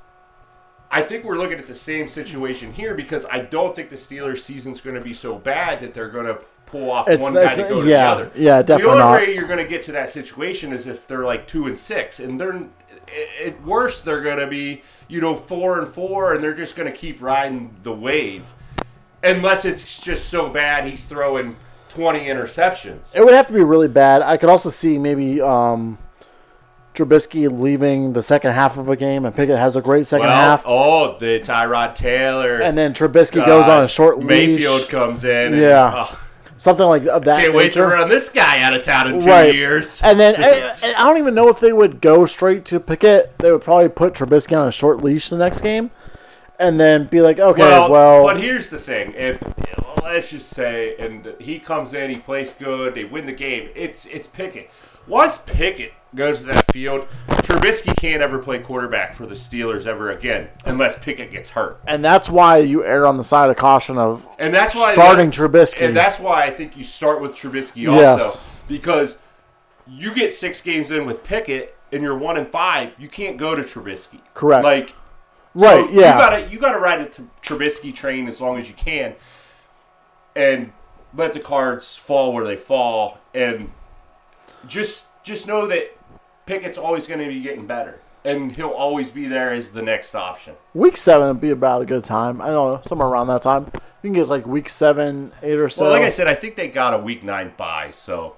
I think we're looking at the same situation here because I don't think the Steelers' season's going to be so bad that they're going to pull off it's, one guy to go to yeah, the other. Yeah, definitely The only not. way you're going to get to that situation is if they're like two and six, and they're at worst they're going to be you know four and four, and they're just going to keep riding the wave. Unless it's just so bad he's throwing twenty interceptions. It would have to be really bad. I could also see maybe um, Trubisky leaving the second half of a game and Pickett has a great second well, half. Oh, the Tyrod Taylor. And then Trubisky uh, goes on a short leash. Mayfield comes in. And, yeah. Oh, something like of that Can't nature. wait to run this guy out of town in two right. years. And then I, I don't even know if they would go straight to Pickett. They would probably put Trubisky on a short leash the next game. And then be like, okay, well, well. But here's the thing: if let's just say, and he comes in, he plays good, they win the game. It's it's Pickett. Once Pickett goes to that field, Trubisky can't ever play quarterback for the Steelers ever again, unless Pickett gets hurt. And that's why you err on the side of caution of and that's why starting that, Trubisky. And that's why I think you start with Trubisky also, yes. because you get six games in with Pickett, and you're one and five. You can't go to Trubisky. Correct. Like. Right, so yeah. You gotta you gotta ride the Trubisky train as long as you can, and let the cards fall where they fall, and just just know that Pickett's always going to be getting better, and he'll always be there as the next option. Week seven would be about a good time. I don't know, somewhere around that time. You can get like week seven, eight or so. Well, like I said, I think they got a week nine bye, so.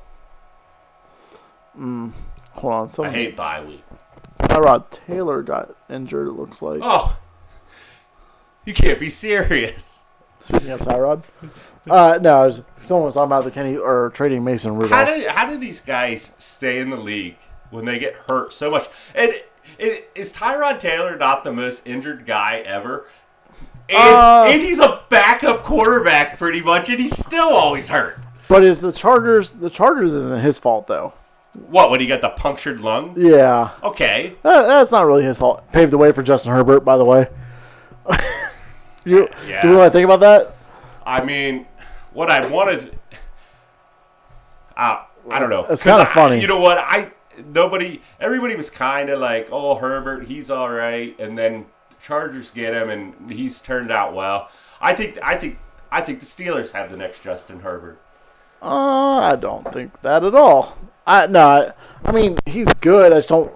Mm, hold on, something. I hate bye week. Tyrod Taylor got injured, it looks like. Oh, you can't be serious. Speaking of Tyrod. uh, no, was, someone was talking about the Kenny, or trading Mason Rudolph. How do, how do these guys stay in the league when they get hurt so much? And is, is Tyrod Taylor not the most injured guy ever? And, Uh, and he's a backup quarterback pretty much, and he's still always hurt. But is the Chargers? The Chargers isn't his fault though. What, when he got the punctured lung? Yeah, Okay. that, that's not really his fault. Paved the way for Justin Herbert, by the way. you Yeah. do you want to think about that? I mean, what I wanted... Uh, I don't know. It's 'Cause kinda I- funny. You know what? I Nobody... Everybody was kind of like, oh, Herbert, he's all right. And then Chargers get him, and he's turned out well. I think I think, I think the Steelers have the next Justin Herbert. Uh, I don't think that at all. I no, I, I mean he's good. I just don't.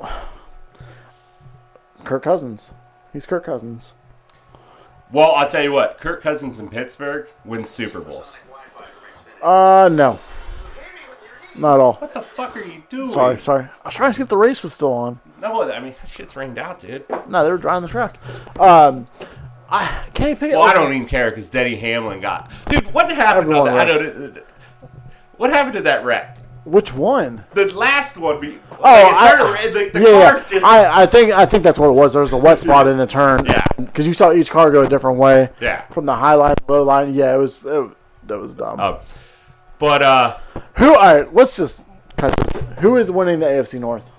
Kirk Cousins, he's Kirk Cousins. Well, I'll tell you what. Kirk Cousins in Pittsburgh wins Super Bowls. Uh, no, not at all. What the fuck are you doing? Sorry, sorry. I was trying to see if the race was still on. No, I mean, that shit's rained out, dude. No, they were driving the track. Um, I can't you pick it. Well, I like- don't even care because Denny Hamlin got... Dude, what happened to Everyone that? I wrecked. don't, what happened to that wreck? Which one? The last one. Be, Oh, like, I, started, the, the yeah, cars yeah. just... I, I think I think that's what it was. There was a wet spot in the turn. Yeah. Because you saw each car go a different way. Yeah. From the high line, low line. Yeah, it was it, that was dumb. Oh. But, uh... Who? All right, let's just cut this. Who is winning the A F C North?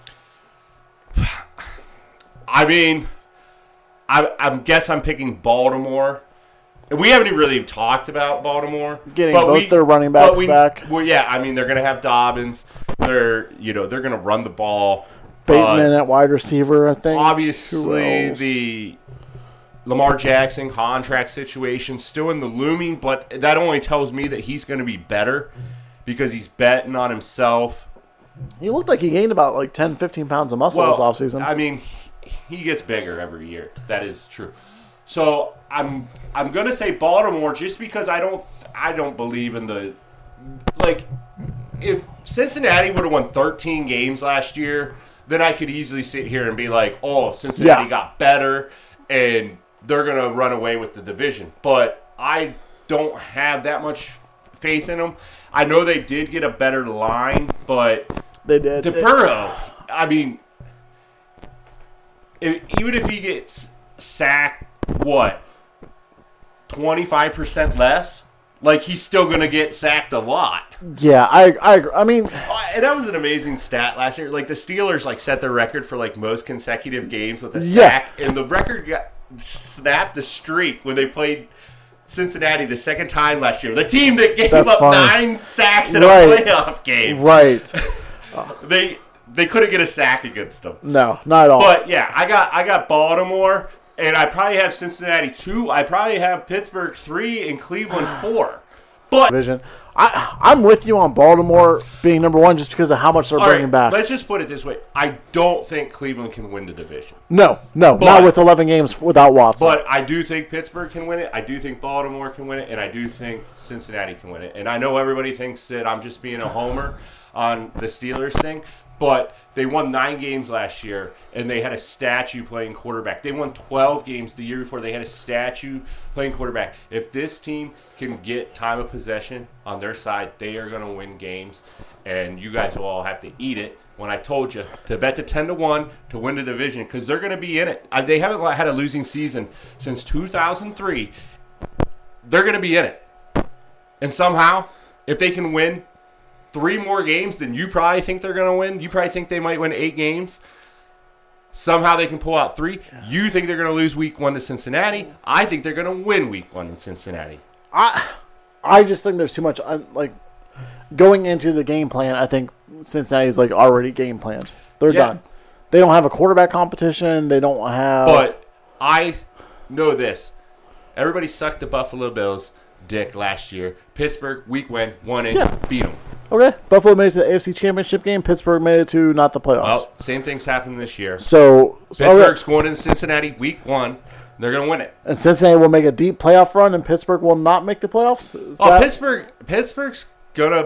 I mean, I I guess I'm picking Baltimore. And we haven't even really talked about Baltimore. Getting but both we- their running but backs we- back. Well, yeah, I mean, they're going to have Dobbins. They're, you know, they're going to run the ball. Bateman Uh, at wide receiver, I think. Who obviously, else? the Lamar Jackson contract situation still in the looming, but that only tells me that he's going to be better because he's betting on himself. He looked like he gained about like ten, fifteen pounds of muscle this offseason. I mean, he gets bigger every year. That is true. So I'm I'm gonna say Baltimore just because I don't I don't believe in the like if Cincinnati would have won thirteen games last year, then I could easily sit here and be like, oh, Cincinnati Yeah. got better and they're gonna run away with the division. But I don't have that much faith in them. I know they did get a better line, but they did. DeBurrow, I mean, if, even if he gets sacked, what, twenty-five percent less? Like, he's still going to get sacked a lot. Yeah, I, I, agree. I mean, Uh, And that was an amazing stat last year. Like, the Steelers, like, set their record for, like, most consecutive games with a Yeah. sack. And the record got snapped a streak when they played Cincinnati the second time last year. The team that gave That's up funny. nine sacks in Right. a playoff game. right? They they couldn't get a sack against them. No, not at all. But yeah, I got I got Baltimore, and I probably have Cincinnati two. I probably have Pittsburgh three and Cleveland four. But Division. I, I'm with you on Baltimore being number one just because of how much they're all bringing right, back. let's just put it this way: I don't think Cleveland can win the division, No, no, But- not with eleven games without Watson. but I do think Pittsburgh can win it. I do think Baltimore can win it, and I do think Cincinnati can win it. And I know everybody thinks that I'm just being a homer on the Steelers thing. But they won nine games last year, and they had a statue playing quarterback. They won twelve games the year before. They had a statue playing quarterback. If this team can get time of possession on their side, they are going to win games, and you guys will all have to eat it when I told you to bet to ten to one to win the division because they're going to be in it. Uh, They haven't had a losing season since two thousand three. They're going to be in it. And somehow, if they can win three more games than you probably think they're going to win. You probably think they might win eight games. Somehow they can pull out three. You think they're going to lose week one to Cincinnati. I think they're going to win week one in Cincinnati. I, I just think there's too much. I'm, like going into the game plan, I think Cincinnati's like already game planned. They're Yeah. done. They don't have a quarterback competition. They don't have. But I know this. Everybody sucked the Buffalo Bills dick last year. Pittsburgh, week win, won it, Yeah. beat them. Okay, Buffalo made it to the A F C Championship game. Pittsburgh made it to not the playoffs. Well, same thing's happened this year. So, so Pittsburgh's okay. going into Cincinnati week one. They're going to win it. And Cincinnati will make a deep playoff run, and Pittsburgh will not make the playoffs. Is Oh, that- Pittsburgh! Pittsburgh's gonna.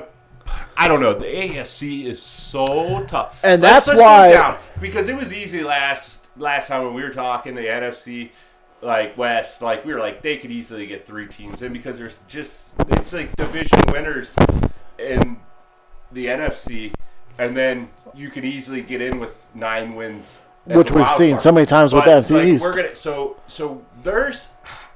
I don't know. The A F C is so tough, And Let's- that's let's go why- down, because it was easy last last time when we were talking the N F C, like West. Like we were like they could easily get three teams in because there's just it's like division winners in the N F C, and then you could easily get in with nine wins as which a we've wild seen card. so many times with But, the N F C like, East. We're gonna so so there's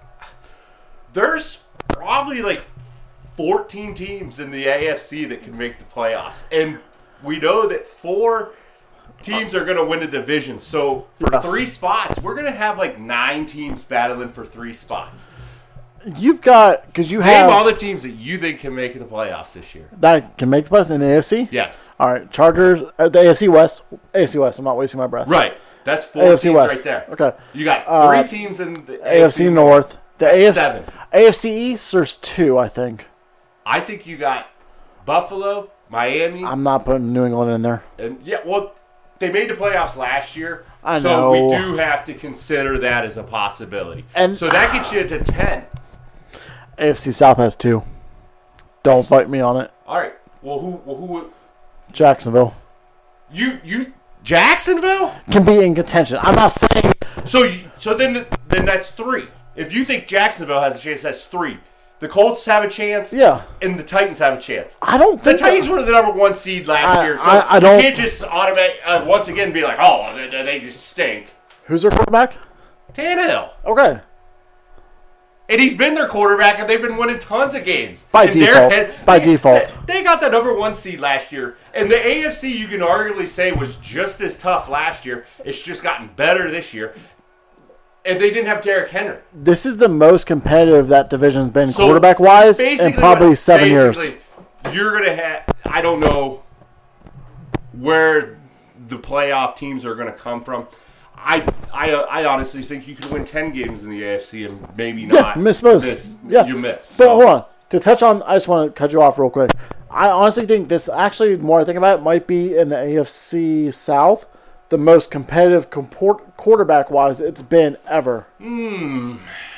there's probably like fourteen teams in the A F C that can make the playoffs, and we know that four teams are going to win a division. So for Yes. three spots, we're going to have like nine teams battling for three spots. You've got because you Name have all the teams that you think can make the playoffs this year. that can make the playoffs in the A F C. Yes. All right, Chargers, uh, the A F C West, A F C West. I'm not wasting my breath. Right. That's four A F C teams West. right there. Okay. You got Uh, three teams in the A F C North. The That's A F C, seven. A F C East, there's two, I think. I think you got Buffalo, Miami, I'm not putting New England in there. and yeah, well, they made the playoffs last year, I so know. we do have to consider that as a possibility. And- so that gets you to ten. A F C South has two. Don't fight me on it. All right. Well, who? Well, who? Jacksonville You? You? Jacksonville? can be in contention. I'm not saying So, you, so then, then that's three. If you think Jacksonville has a chance, that's three. The Colts have a chance, yeah. and the Titans have a chance. I don't The think Titans that- were the number one seed last I- year, so I- I don't- you can't just automate uh, once again be like, oh, they, they just stink. Who's their quarterback? Tannehill. Okay. And he's been their quarterback, and they've been winning tons of games. By And default. Derek- By they, default. They, they got the number one seed last year. And the A F C, you can arguably say, was just as tough last year. It's just gotten better this year. And they didn't have Derrick Henry. This is the most competitive that division's been So, quarterback wise in basically probably what- seven years. basically, You're going to have, I don't know where the playoff teams are going to come from. I, I I honestly think you could win ten games in the A F C and maybe Yeah, not miss most. miss. Yeah. You miss. But So- hold on. To touch on, I just want to cut you off real quick. I honestly think this actually, the more I think about it, might be in the A F C South, the most competitive comport, quarterback-wise it's been ever. Hmm.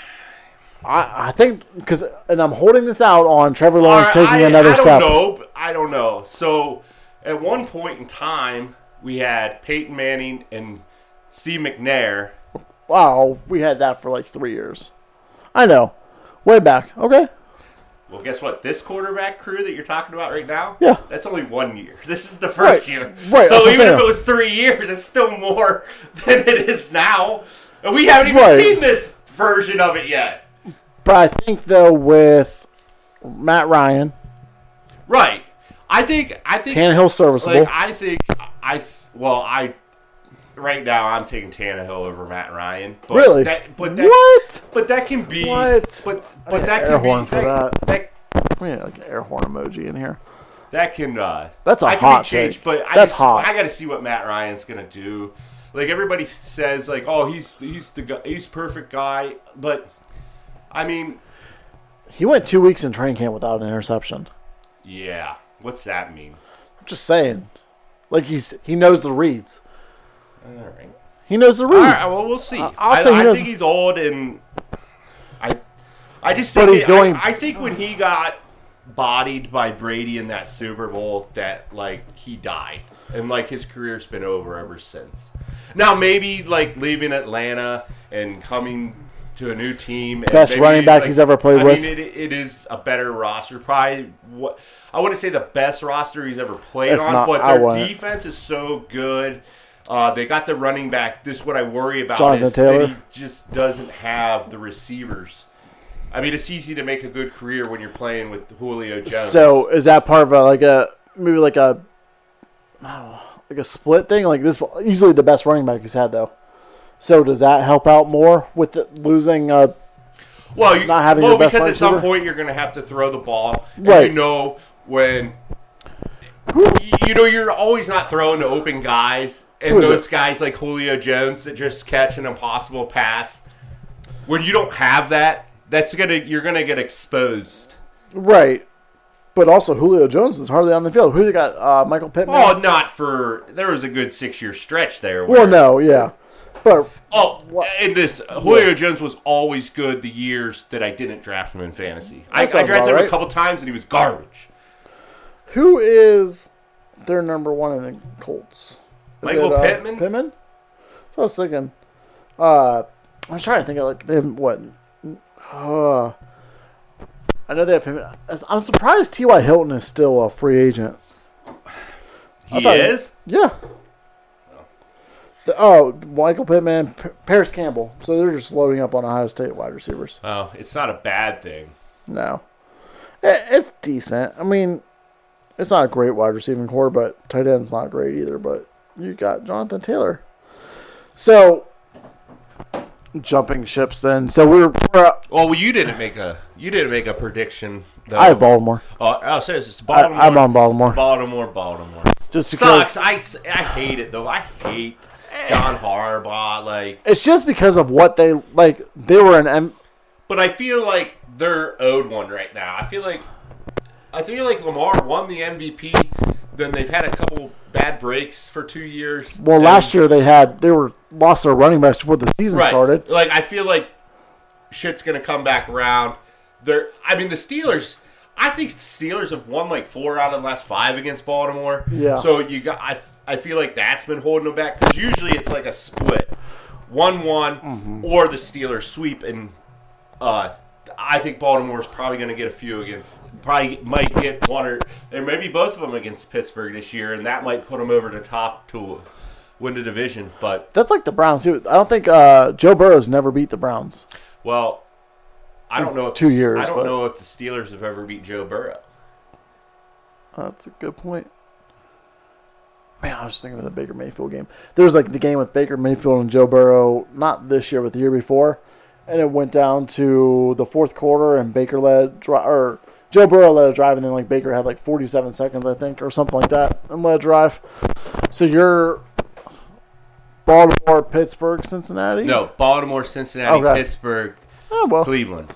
I, I think, because, and I'm holding this out on Trevor Lawrence I, taking I, another I don't step. know. But I don't know. So, at one point in time, we had Peyton Manning and Steve McNair. Wow, we had that for like three years. I know. Way back. Okay. Well, guess what? This quarterback crew that you're talking about right now, Yeah. that's only one year. This is the first Right. year. Right, So that's what I'm even if saying. it was three years, it's still more than it is now. And we haven't even Right. seen this version of it yet. But I think, though, with Matt Ryan, Right. I think. I think. Tannehill serviceable. Like, I think. I. Well, I. Right now, I'm taking Tannehill over Matt Ryan. But Really? That, but that, what? But that can be. What? But I but need that an can air be. horn for that. that We need like an air horn emoji in here. That can uh, That's a that can hot be changed, take. but I That's just, hot. I got to see what Matt Ryan's gonna do. Like everybody says, like oh he's he's the guy, he's perfect guy, but I mean, He went two weeks in training camp without an interception. yeah, what's that mean? I'm just saying, like he's he knows the reads. All right, He knows the all reads. right. Well, we'll see. I- I'll I, say he I knows- think he's old, and I I just But think he's it- going- I, I think when he got bodied by Brady in that Super Bowl, that like he died, and like his career's been over ever since. Now maybe like leaving Atlanta and coming to a new team, and Best maybe, running back like, he's ever played I with. mean, it, it is a better roster. Probably what I wouldn't say the best roster he's ever played It's on, not- but I their wouldn't. defense is so good. Uh, they got the running back. This is what I worry about Jonathan is Taylor. that he just doesn't have the receivers. I mean, it's easy to make a good career when you're playing with Julio Jones. So is that part of a, like a maybe like a I don't know, like a split thing? Like this, easily the best running back he's had though. So does that help out more with the, losing? Uh, well, you, not having well the best because wide at some receiver? point you're going to have to throw the ball. And Right. you know when you know you're always not throwing to open guys, and Who is those it? guys like Julio Jones that just catch an impossible pass. When you don't have that, that's gonna you're gonna get exposed. right. But also Julio Jones was hardly on the field. Who they got? Uh, Michael Pittman. Oh, not for there was a good six year stretch there. well, where- no, yeah, but Oh, and this Julio Jones was always good the years that I didn't draft him in fantasy. I, I That sounds drafted about him right. a couple times and he was garbage. who is their number one in the Colts? Is Michael it, uh, Pittman? Pittman. So I was thinking. Uh, I was trying to think of like they have what. Uh, I know they have Pittman. I'm surprised T Y. Hilton is still a free agent. He thought- is? Yeah. The, oh, Michael Pittman, P- Paris Campbell. So they're just loading up on Ohio State wide receivers. Oh, it's not a bad thing. No. It, it's decent. I mean, it's not a great wide receiving core, but tight end's not great either. But you got Jonathan Taylor. So, jumping ships then. So we're, we're uh, well, you didn't make a you didn't make a prediction. Though. I have Baltimore. Oh, oh so it's Baltimore. I, I'm on Baltimore. Baltimore, Baltimore. Just because sucks. I, I hate it though. I hate John Harbaugh. Like it's just because of what they like. They were an M. But I feel like they're owed one right now. I feel like I feel like Lamar won the M V P. Then they've had a couple bad breaks for two years. Well, and, last year they had they were lost their running backs before the season right. started. Like I feel like shit's gonna come back around. They're. I mean the Steelers. I think the Steelers have won like four out of the last five against Baltimore. Yeah. So you got. I, I feel like that's been holding them back because usually it's like a split, one one, mm-hmm. or the Steelers sweep, and uh, I think Baltimore's probably going to get a few against. Probably might get one or, or maybe both of them against Pittsburgh this year, and that might put them over the top to win the division. But that's like the Browns too. I don't think uh, Joe Burrow's never beat the Browns. Well. I don't know if two the, years. I don't but, know if the Steelers have ever beat Joe Burrow. That's a good point. Man, I was just thinking of the Baker Mayfield game. There was like the game with Baker Mayfield and Joe Burrow, not this year, but the year before, and it went down to the fourth quarter, and Baker led, or Joe Burrow led a drive, and then like Baker had like forty-seven seconds, I think, or something like that, and led a drive. So you're Baltimore, Pittsburgh, Cincinnati? No, Baltimore, Cincinnati, okay. Pittsburgh, oh, well. Cleveland.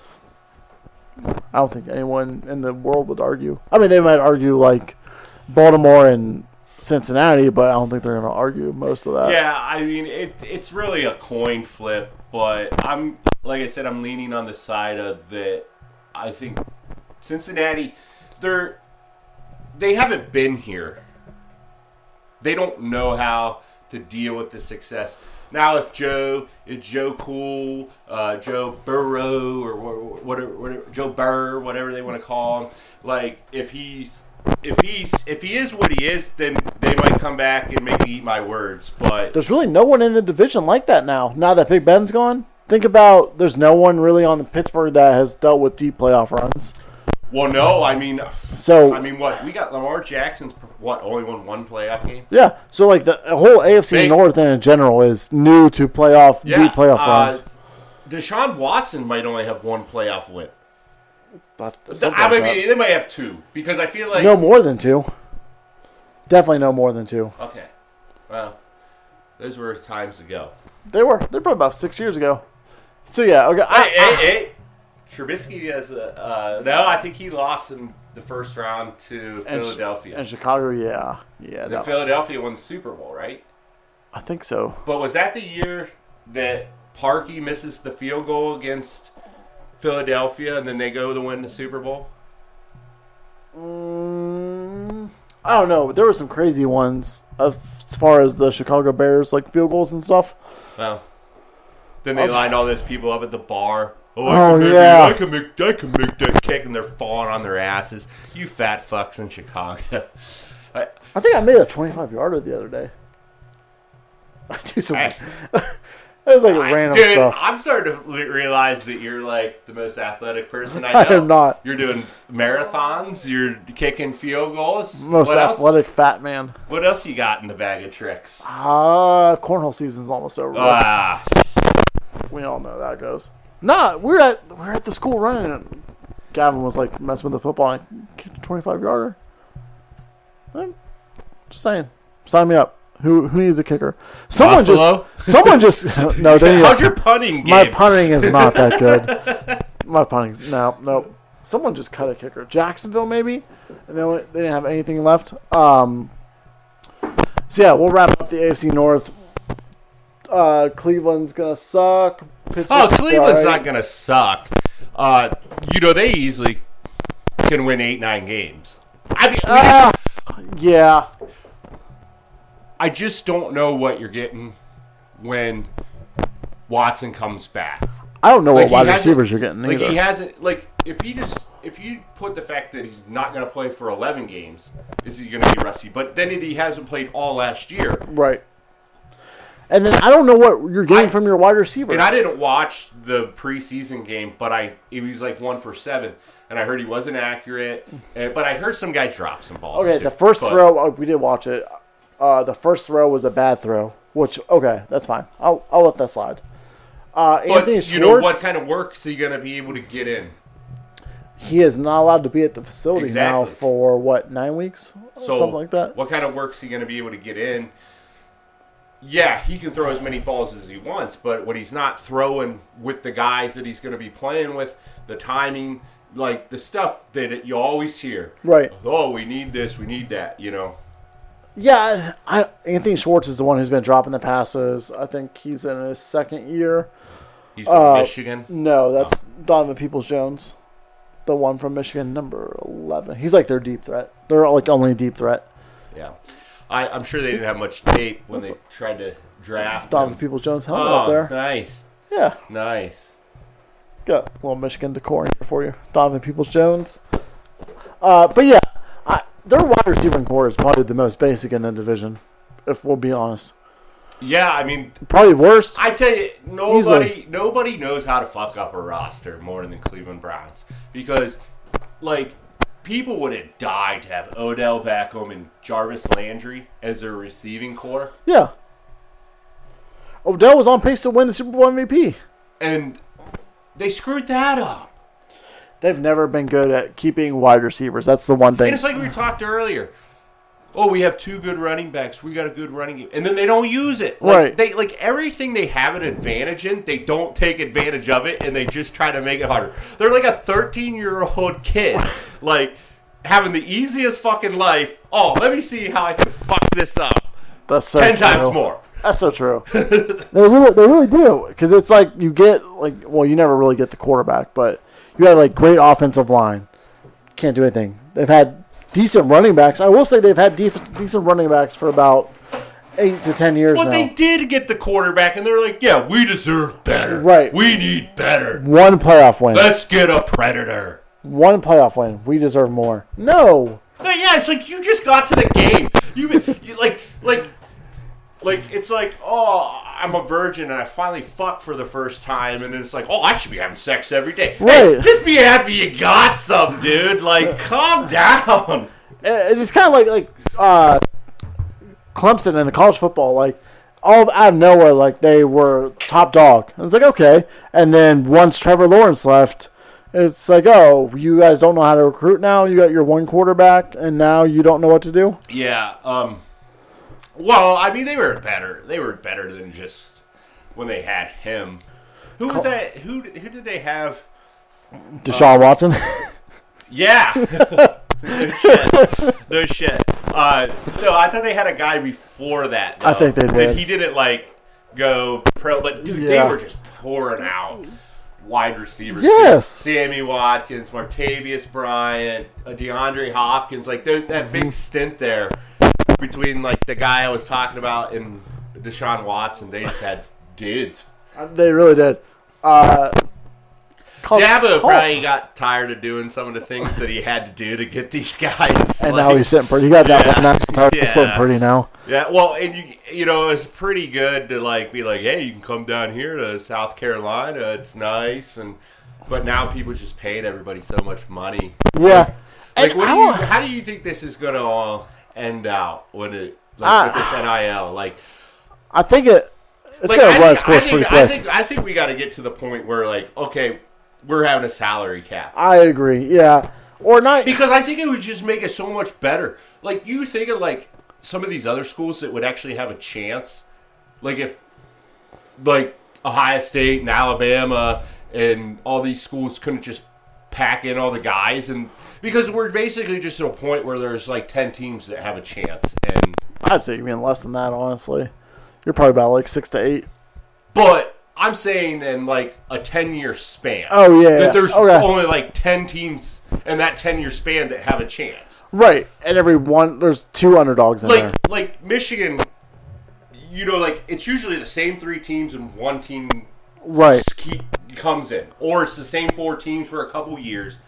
I don't think anyone in the world would argue. I mean, they might argue like Baltimore and Cincinnati, but I don't think they're going to argue most of that. Yeah, I mean, it it's really a coin flip, but I'm like I said, I'm leaning on the side of that. I think Cincinnati, they're they haven't been here. They don't know how to deal with the success. Now, if Joe, if Joe Cool, uh, Joe Burrow, or whatever, whatever, Joe Burr, whatever they want to call him, like if he's, if he's, if he is what he is, then they might come back and make me eat my words. But there's really no one in the division like that now. Now that Big Ben's gone, think about there's no one really on the Pittsburgh that has dealt with deep playoff runs. Well, no, I mean, so I mean, what we got Lamar Jackson's what only won one playoff game. Yeah, so like the whole A F C they, North in general is new to playoff yeah, deep playoff uh, runs. Deshaun Watson might only have one playoff win. But I mean, like they might have two because I feel like no more than two. Definitely no more than two. Okay, well, those were times ago. They were. They're probably about six years ago. So yeah, okay. Hey, I, hey, I, hey. Trubisky has a uh, no. I think he lost in the first round to and Philadelphia. And Chicago, yeah, yeah. The Philadelphia won the Super Bowl, right? I think so. But was that the year that Parkey misses the field goal against Philadelphia, and then they go to win the Super Bowl? Mm, I don't know. There were some crazy ones of, as far as the Chicago Bears, like field goals and stuff. Well, then they I'll, lined all those people up at the bar. Oh, I can oh make, yeah. I can make I can make that kick, and they're falling on their asses. You fat fucks in Chicago. I, I think I made a twenty-five yarder the other day. I do something. That was like I, random dude, stuff. I'm starting to realize that you're like the most athletic person I know. I am not. You're doing marathons. You're kicking field goals. Most what athletic else? fat man. What else you got in the bag of tricks? Ah, uh, cornhole season's almost over. Ah, we all know how that goes. Nah, we're at we're at the school running, and Gavin was like messing with the football. And I kicked a twenty-five yarder. I'm just saying, sign me up. Who who needs a kicker? Someone Buffalo? just someone just no. They How's your punting game? My punting is not that good. My punting no no. Someone just cut a kicker. Jacksonville maybe, and they only, they didn't have anything left. Um. So yeah, we'll wrap up the A F C North. Uh, Cleveland's gonna suck. Oh, Cleveland's not gonna suck. Uh, you know they easily can win eight, nine games. I mean, uh, yeah. I just don't know what you're getting when Watson comes back. I don't know like what wide receivers you're getting. Like either. he hasn't. Like if you just if you put the fact that he's not gonna play for eleven games, is he gonna be rusty? But then he hasn't played all last year. Right. And then I don't know what you're getting I, from your wide receivers. And I didn't watch the preseason game, but I he was like one for seven, and I heard he wasn't accurate. And, but I heard some guys drop some balls. Okay, too, the first but, throw, oh, we did watch it. Uh, the first throw was a bad throw, which, okay, that's fine. I'll I'll let that slide. Uh, But Anthony Schwartz, you know what kind of work is he going to be able to get in? he is not allowed to be at the facility now Exactly. for, what, nine weeks? So Something like that? What kind of work is he going to be able to get in? Yeah, he can throw as many balls as he wants, but when he's not throwing with the guys that he's going to be playing with, the timing, like the stuff that you always hear. Right. Oh, we need this, we need that, you know. Yeah, I, Anthony Schwartz is the one who's been dropping the passes. I think he's in his second year. He's from Uh, Michigan. No, that's Donovan Peoples-Jones, the one from Michigan, number eleven. He's like their deep threat. They're like only deep threat. Yeah. I, I'm sure they didn't have much tape when they tried to draft Donovan him. Peoples-Jones helmet Oh, up there. nice. Yeah, Nice. got a little Michigan decor here for you. Donovan Peoples-Jones. Uh, but yeah, I, their wide receiving core is probably the most basic in the division, if we'll be honest. Yeah, I mean, Probably worst. I tell you, nobody Easily. nobody knows how to fuck up a roster more than the Cleveland Browns. Because, like, people would have died to have Odell Beckham and Jarvis Landry as their receiving core. Yeah. Odell was on pace to win the Super Bowl M V P. And they screwed that up. They've never been good at keeping wide receivers. That's the one thing. And it's like we talked earlier. Oh, we have two good running backs. We got a good running game. And then they don't use it. Like, Right. They like everything they have an advantage in, they don't take advantage of it and they just try to make it harder. They're like a thirteen-year-old kid, like having the easiest fucking life. Oh, let me see how I can fuck this up. That's so Ten true. times more. That's so true. they really, they really do, because it's like you get like, well, you never really get the quarterback, but you have like great offensive line. Can't do anything. They've had decent running backs. I will say they've had def- decent running backs for about eight to ten years Well, now. they did get the quarterback, and they're like, yeah, we deserve better. Right. We need better. One playoff win. Let's get a predator. One playoff win. We deserve more. No. But yeah, it's like you just got to the game. You, you like, like, like it's like, oh, I'm a virgin and I finally fucked for the first time, and it's like, oh, I should be having sex every day. Hey, Right. just be happy you got some, dude. Like, calm down. It- It's kind of like like uh, Clemson in the college football. Like all out of nowhere, like they were top dog. And it's like okay, and then once Trevor Lawrence left, it's like oh, you guys don't know how to recruit now. You got your one quarterback, and now you don't know what to do. Yeah. Um. Well, I mean, they were better. They were better than just when they had him. Who was that? Who who did they have? Deshaun Watson. Yeah. No shit. No shit. Uh, no, I thought they had a guy before that. Though, I think they that did. he didn't like go pro, but dude, Yeah. they were just pouring out wide receivers. Yes. Sammy Watkins, Martavius Bryant, uh, DeAndre Hopkins. Like those- that big stint there between like the guy I was talking about and Deshaun Watson. They just had dudes. They really did. Uh, call- Dabo call- probably got tired of doing some of the things that he had to do to get these guys. and like- now he's sitting pretty. He got that Yeah. one national title. He's sitting Yeah. pretty now. Yeah, well, and you you know, it's pretty good to like be like, hey, you can come down here to South Carolina. It's nice, and but now people just paying everybody so much money. Yeah. Like, And what I do you, don't- how do you think this is gonna all end out when it like Uh, with this N I L? Like, I think it. It's like gonna I run its think, I course think, pretty I quick. think I think we got to get to the point where like, okay, we're having a salary cap. I agree. Yeah. Or not. Because I think it would just make it so much better. Like, you think of, like, some of these other schools that would actually have a chance. Like, if, like, Ohio State and Alabama and all these schools couldn't just pack in all the guys. And because we're basically just at a point where there's, like, ten teams that have a chance. And I'd say even less than that, honestly. You're probably about like six to eight. But I'm saying in, like, a ten-year span. Oh, yeah. That there's okay. only, like, ten teams in that ten-year span that have a chance. Right. And every one, there's two underdogs in like there. like Michigan, you know, like it's usually the same three teams and one team Right. keep, comes in, or it's the same four teams for a couple years.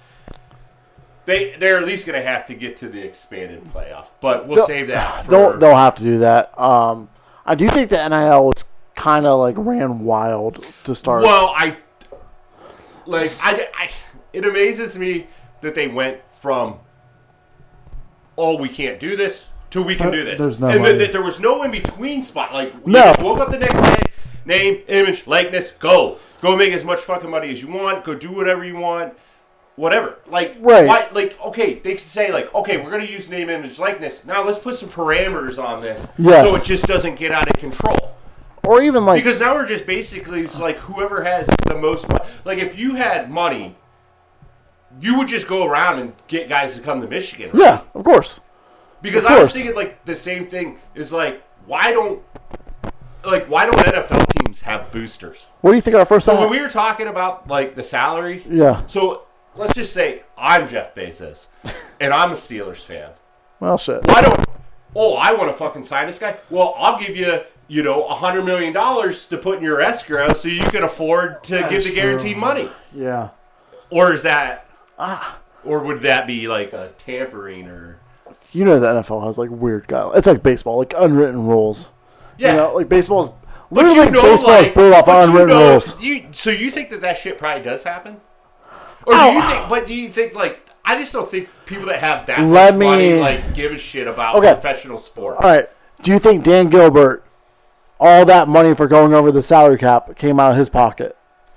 They they're at least going to have to get to the expanded playoff, but we'll They'll- save that. For, They'll, they'll have to do that. Um, I do think the N I L is kind of like ran wild to start. Well, I like I, I it amazes me that they went from oh we can't do this to we can do this, There's no and money. that, that there was no in between spot. Like you No. just woke up the next day, name, image, likeness, go, go make as much fucking money as you want, go do whatever you want. Whatever, like, Right. why, like, okay, they can say, like, okay, we're going to use name, image, likeness. Now let's put some parameters on this Yes. so it just doesn't get out of control. Or even like Because now we're just basically, it's like, whoever has the most money. Like, if you had money, you would just go around and get guys to come to Michigan, right? yeah, of course. Because of I was course. thinking, like, the same thing is, like, why don't, like, why don't N F L teams have boosters? What do you think our first So time? when we were talking about, like, the salary, Yeah. so let's just say I'm Jeff Bezos, and I'm a Steelers fan. Well, shit. Why don't? Oh, I want to fucking sign this guy. Well, I'll give you, you know, a hundred million dollars to put in your escrow, so you can afford to give the guaranteed true. money. Yeah. Or is that? Ah. Or would that be like a tampering or? You know the N F L has like weird guidelines. It's like baseball, like unwritten rules. Yeah. You know, like baseball is But literally you know, baseball like, is built off but you unwritten know- rules. You, so you think that that shit probably does happen? Or do Oh. you think? But do you think like? I just don't think people that have that Let much money me- like give a shit about Okay. professional sport. All right. Do you think Dan Gilbert, all that money for going over the salary cap, came out of his pocket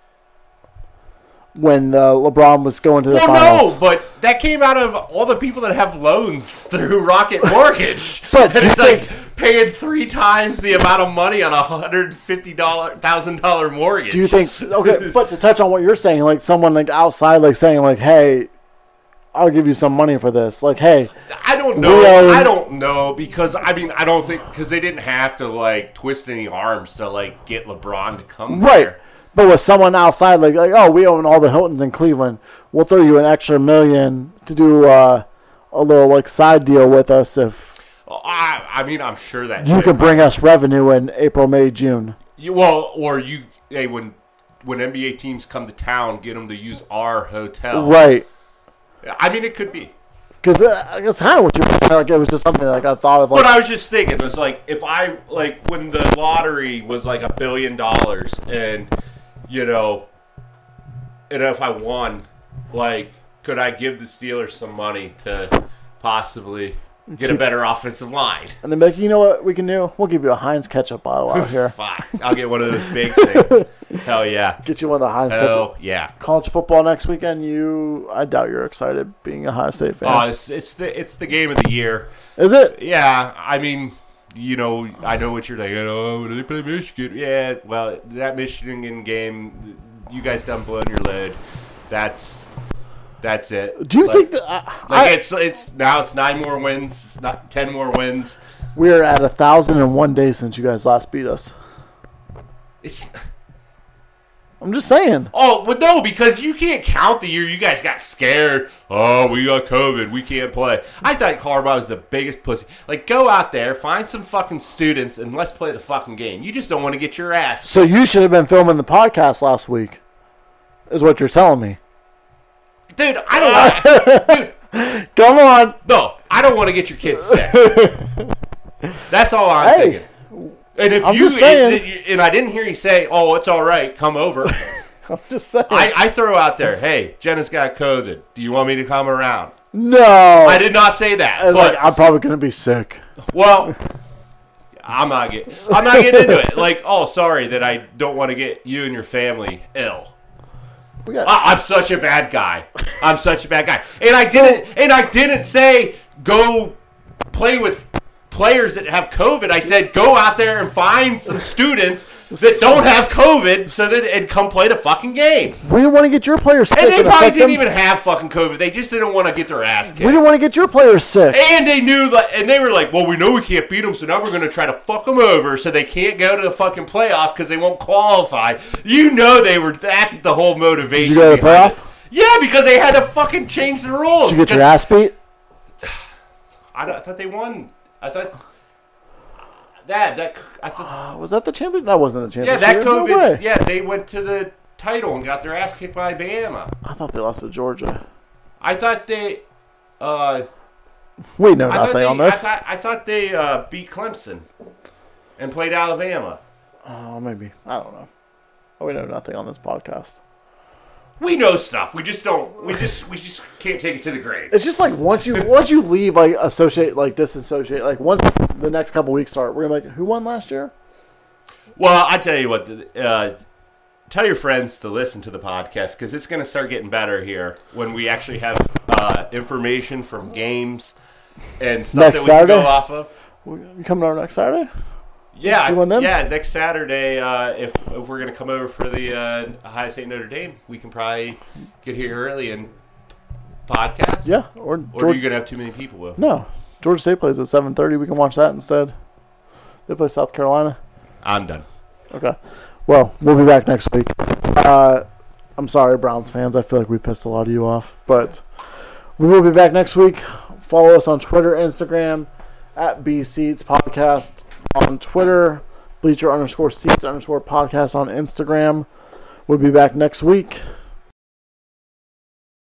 when the LeBron was going to the Well, finals? no, but that came out of all the people that have loans through Rocket Mortgage. But and do you it's like think- paying three times the amount of money on a hundred fifty thousand dollar mortgage. Do you think? Okay, but to touch on what you're saying, like someone like outside, like saying, like, "Hey, I'll give you some money for this." Like, hey, I don't know. We are- I don't know because I mean I don't think because they didn't have to like twist any arms to like get LeBron to come right. there. But with someone outside, like, like, oh, we own all the Hiltons in Cleveland. We'll throw you an extra million to do uh, a little like side deal with us if I, I mean I'm sure that you shit can bring us revenue in April, May, June. You, well, or you, hey, when when N B A teams come to town, get them to use our hotel. Right. I mean, it could be. Because uh, that's kind of what you're like. It was just something like I thought of. Like, But I was just thinking, it was like if I like when the lottery was like a billion dollars, and you know, and if I won, like, could I give the Steelers some money to possibly get a better offensive line? and then be like, you know what we can do? We'll give you a Heinz ketchup bottle out here. Fuck, I'll get one of those big things. Hell yeah. Get you one of the Heinz ketchup. Hell yeah. College football next weekend. You, I doubt you're excited being a Ohio State fan. Oh, it's it's the it's the game of the year. Is it? Yeah, I mean, you know, I know what you're thinking. Oh, they play Michigan. Yeah, well, that Michigan game, you guys done blown your lid. That's that's it. Do you Like- think that uh, Like I, it's it's now it's nine more wins, it's not ten more wins. we're at a thousand and one days since you guys last beat us? It's I'm just saying. oh, but no, because you can't count the year you guys got scared. Oh, we got COVID, we can't play. I thought Harbaugh was the biggest pussy. Like, go out there, find some fucking students, and let's play the fucking game. You just don't want to get your ass. So you should have been filming the podcast last week, is what you're telling me. Dude, I don't want dude, Come on. no, I don't want to get your kids sick. That's all I'm Hey, thinking. And if I'm you just saying. and, and I didn't hear you say, "Oh, it's all right, come over." I'm just saying. I, I throw out there, "Hey, Jenna's got COVID. Do you want me to come around?" no. I did not say that. I was But like, I'm probably gonna be sick. well, I'm not getting I'm not getting into it. Like, oh, sorry that I don't want to get you and your family ill. We got. I, I'm such a bad guy. I'm such a bad guy. And I didn't and I didn't say go play with players that have COVID. I said go out there and find some students that don't have COVID so that and come play the fucking game. we didn't want to get your players sick. And they and probably affect didn't them. even have fucking COVID. They just didn't want to get their ass We kicked. didn't want to get your players sick. And they knew that, and they were like, well, we know we can't beat them, so now we're going to try to fuck them over so they can't go to the fucking playoff because they won't qualify. You know they were, that's the whole motivation. Did you go to the behind playoff? it. Yeah, because they had to fucking change the rules. Did you get your Because- ass beat? I, don't- I thought they won. I thought, that, that, I thought, Uh, was that the champion? That wasn't the yeah, championship. that No COVID, way. yeah, they went to the title and got their ass kicked by Bama. I thought they lost to Georgia. I thought they, uh, We know I thought nothing they, on I this. thought, I thought they uh, beat Clemson and played Alabama. Oh, maybe. I don't know. We know nothing on this podcast. We know stuff. We just don't. We just we just can't take it to the grave. It's just like once you once you leave, like associate, like disassociate, like once the next couple weeks start, we're gonna be like, who won last year? Well, I tell you what. Uh, tell your friends to listen to the podcast because it's going to start getting better here when we actually have uh, information from games and stuff Next that we Saturday? can go off of. You coming over next Saturday? Yeah, You want them? yeah. Next Saturday, uh, if if we're gonna come over for the uh, Ohio State Notre Dame, we can probably get here early and podcast. Yeah, or Or George- are you gonna have too many people with? no. Georgia State plays at seven thirty. We can watch that instead. They play South Carolina. I'm done. Okay. Well, we'll be back next week. Uh, I'm sorry, Browns fans. I feel like we pissed a lot of you off, but we will be back next week. Follow us on Twitter, Instagram at B Seats Podcast on Twitter, Bleacher underscore Seats underscore Podcast on Instagram. We'll be back next week.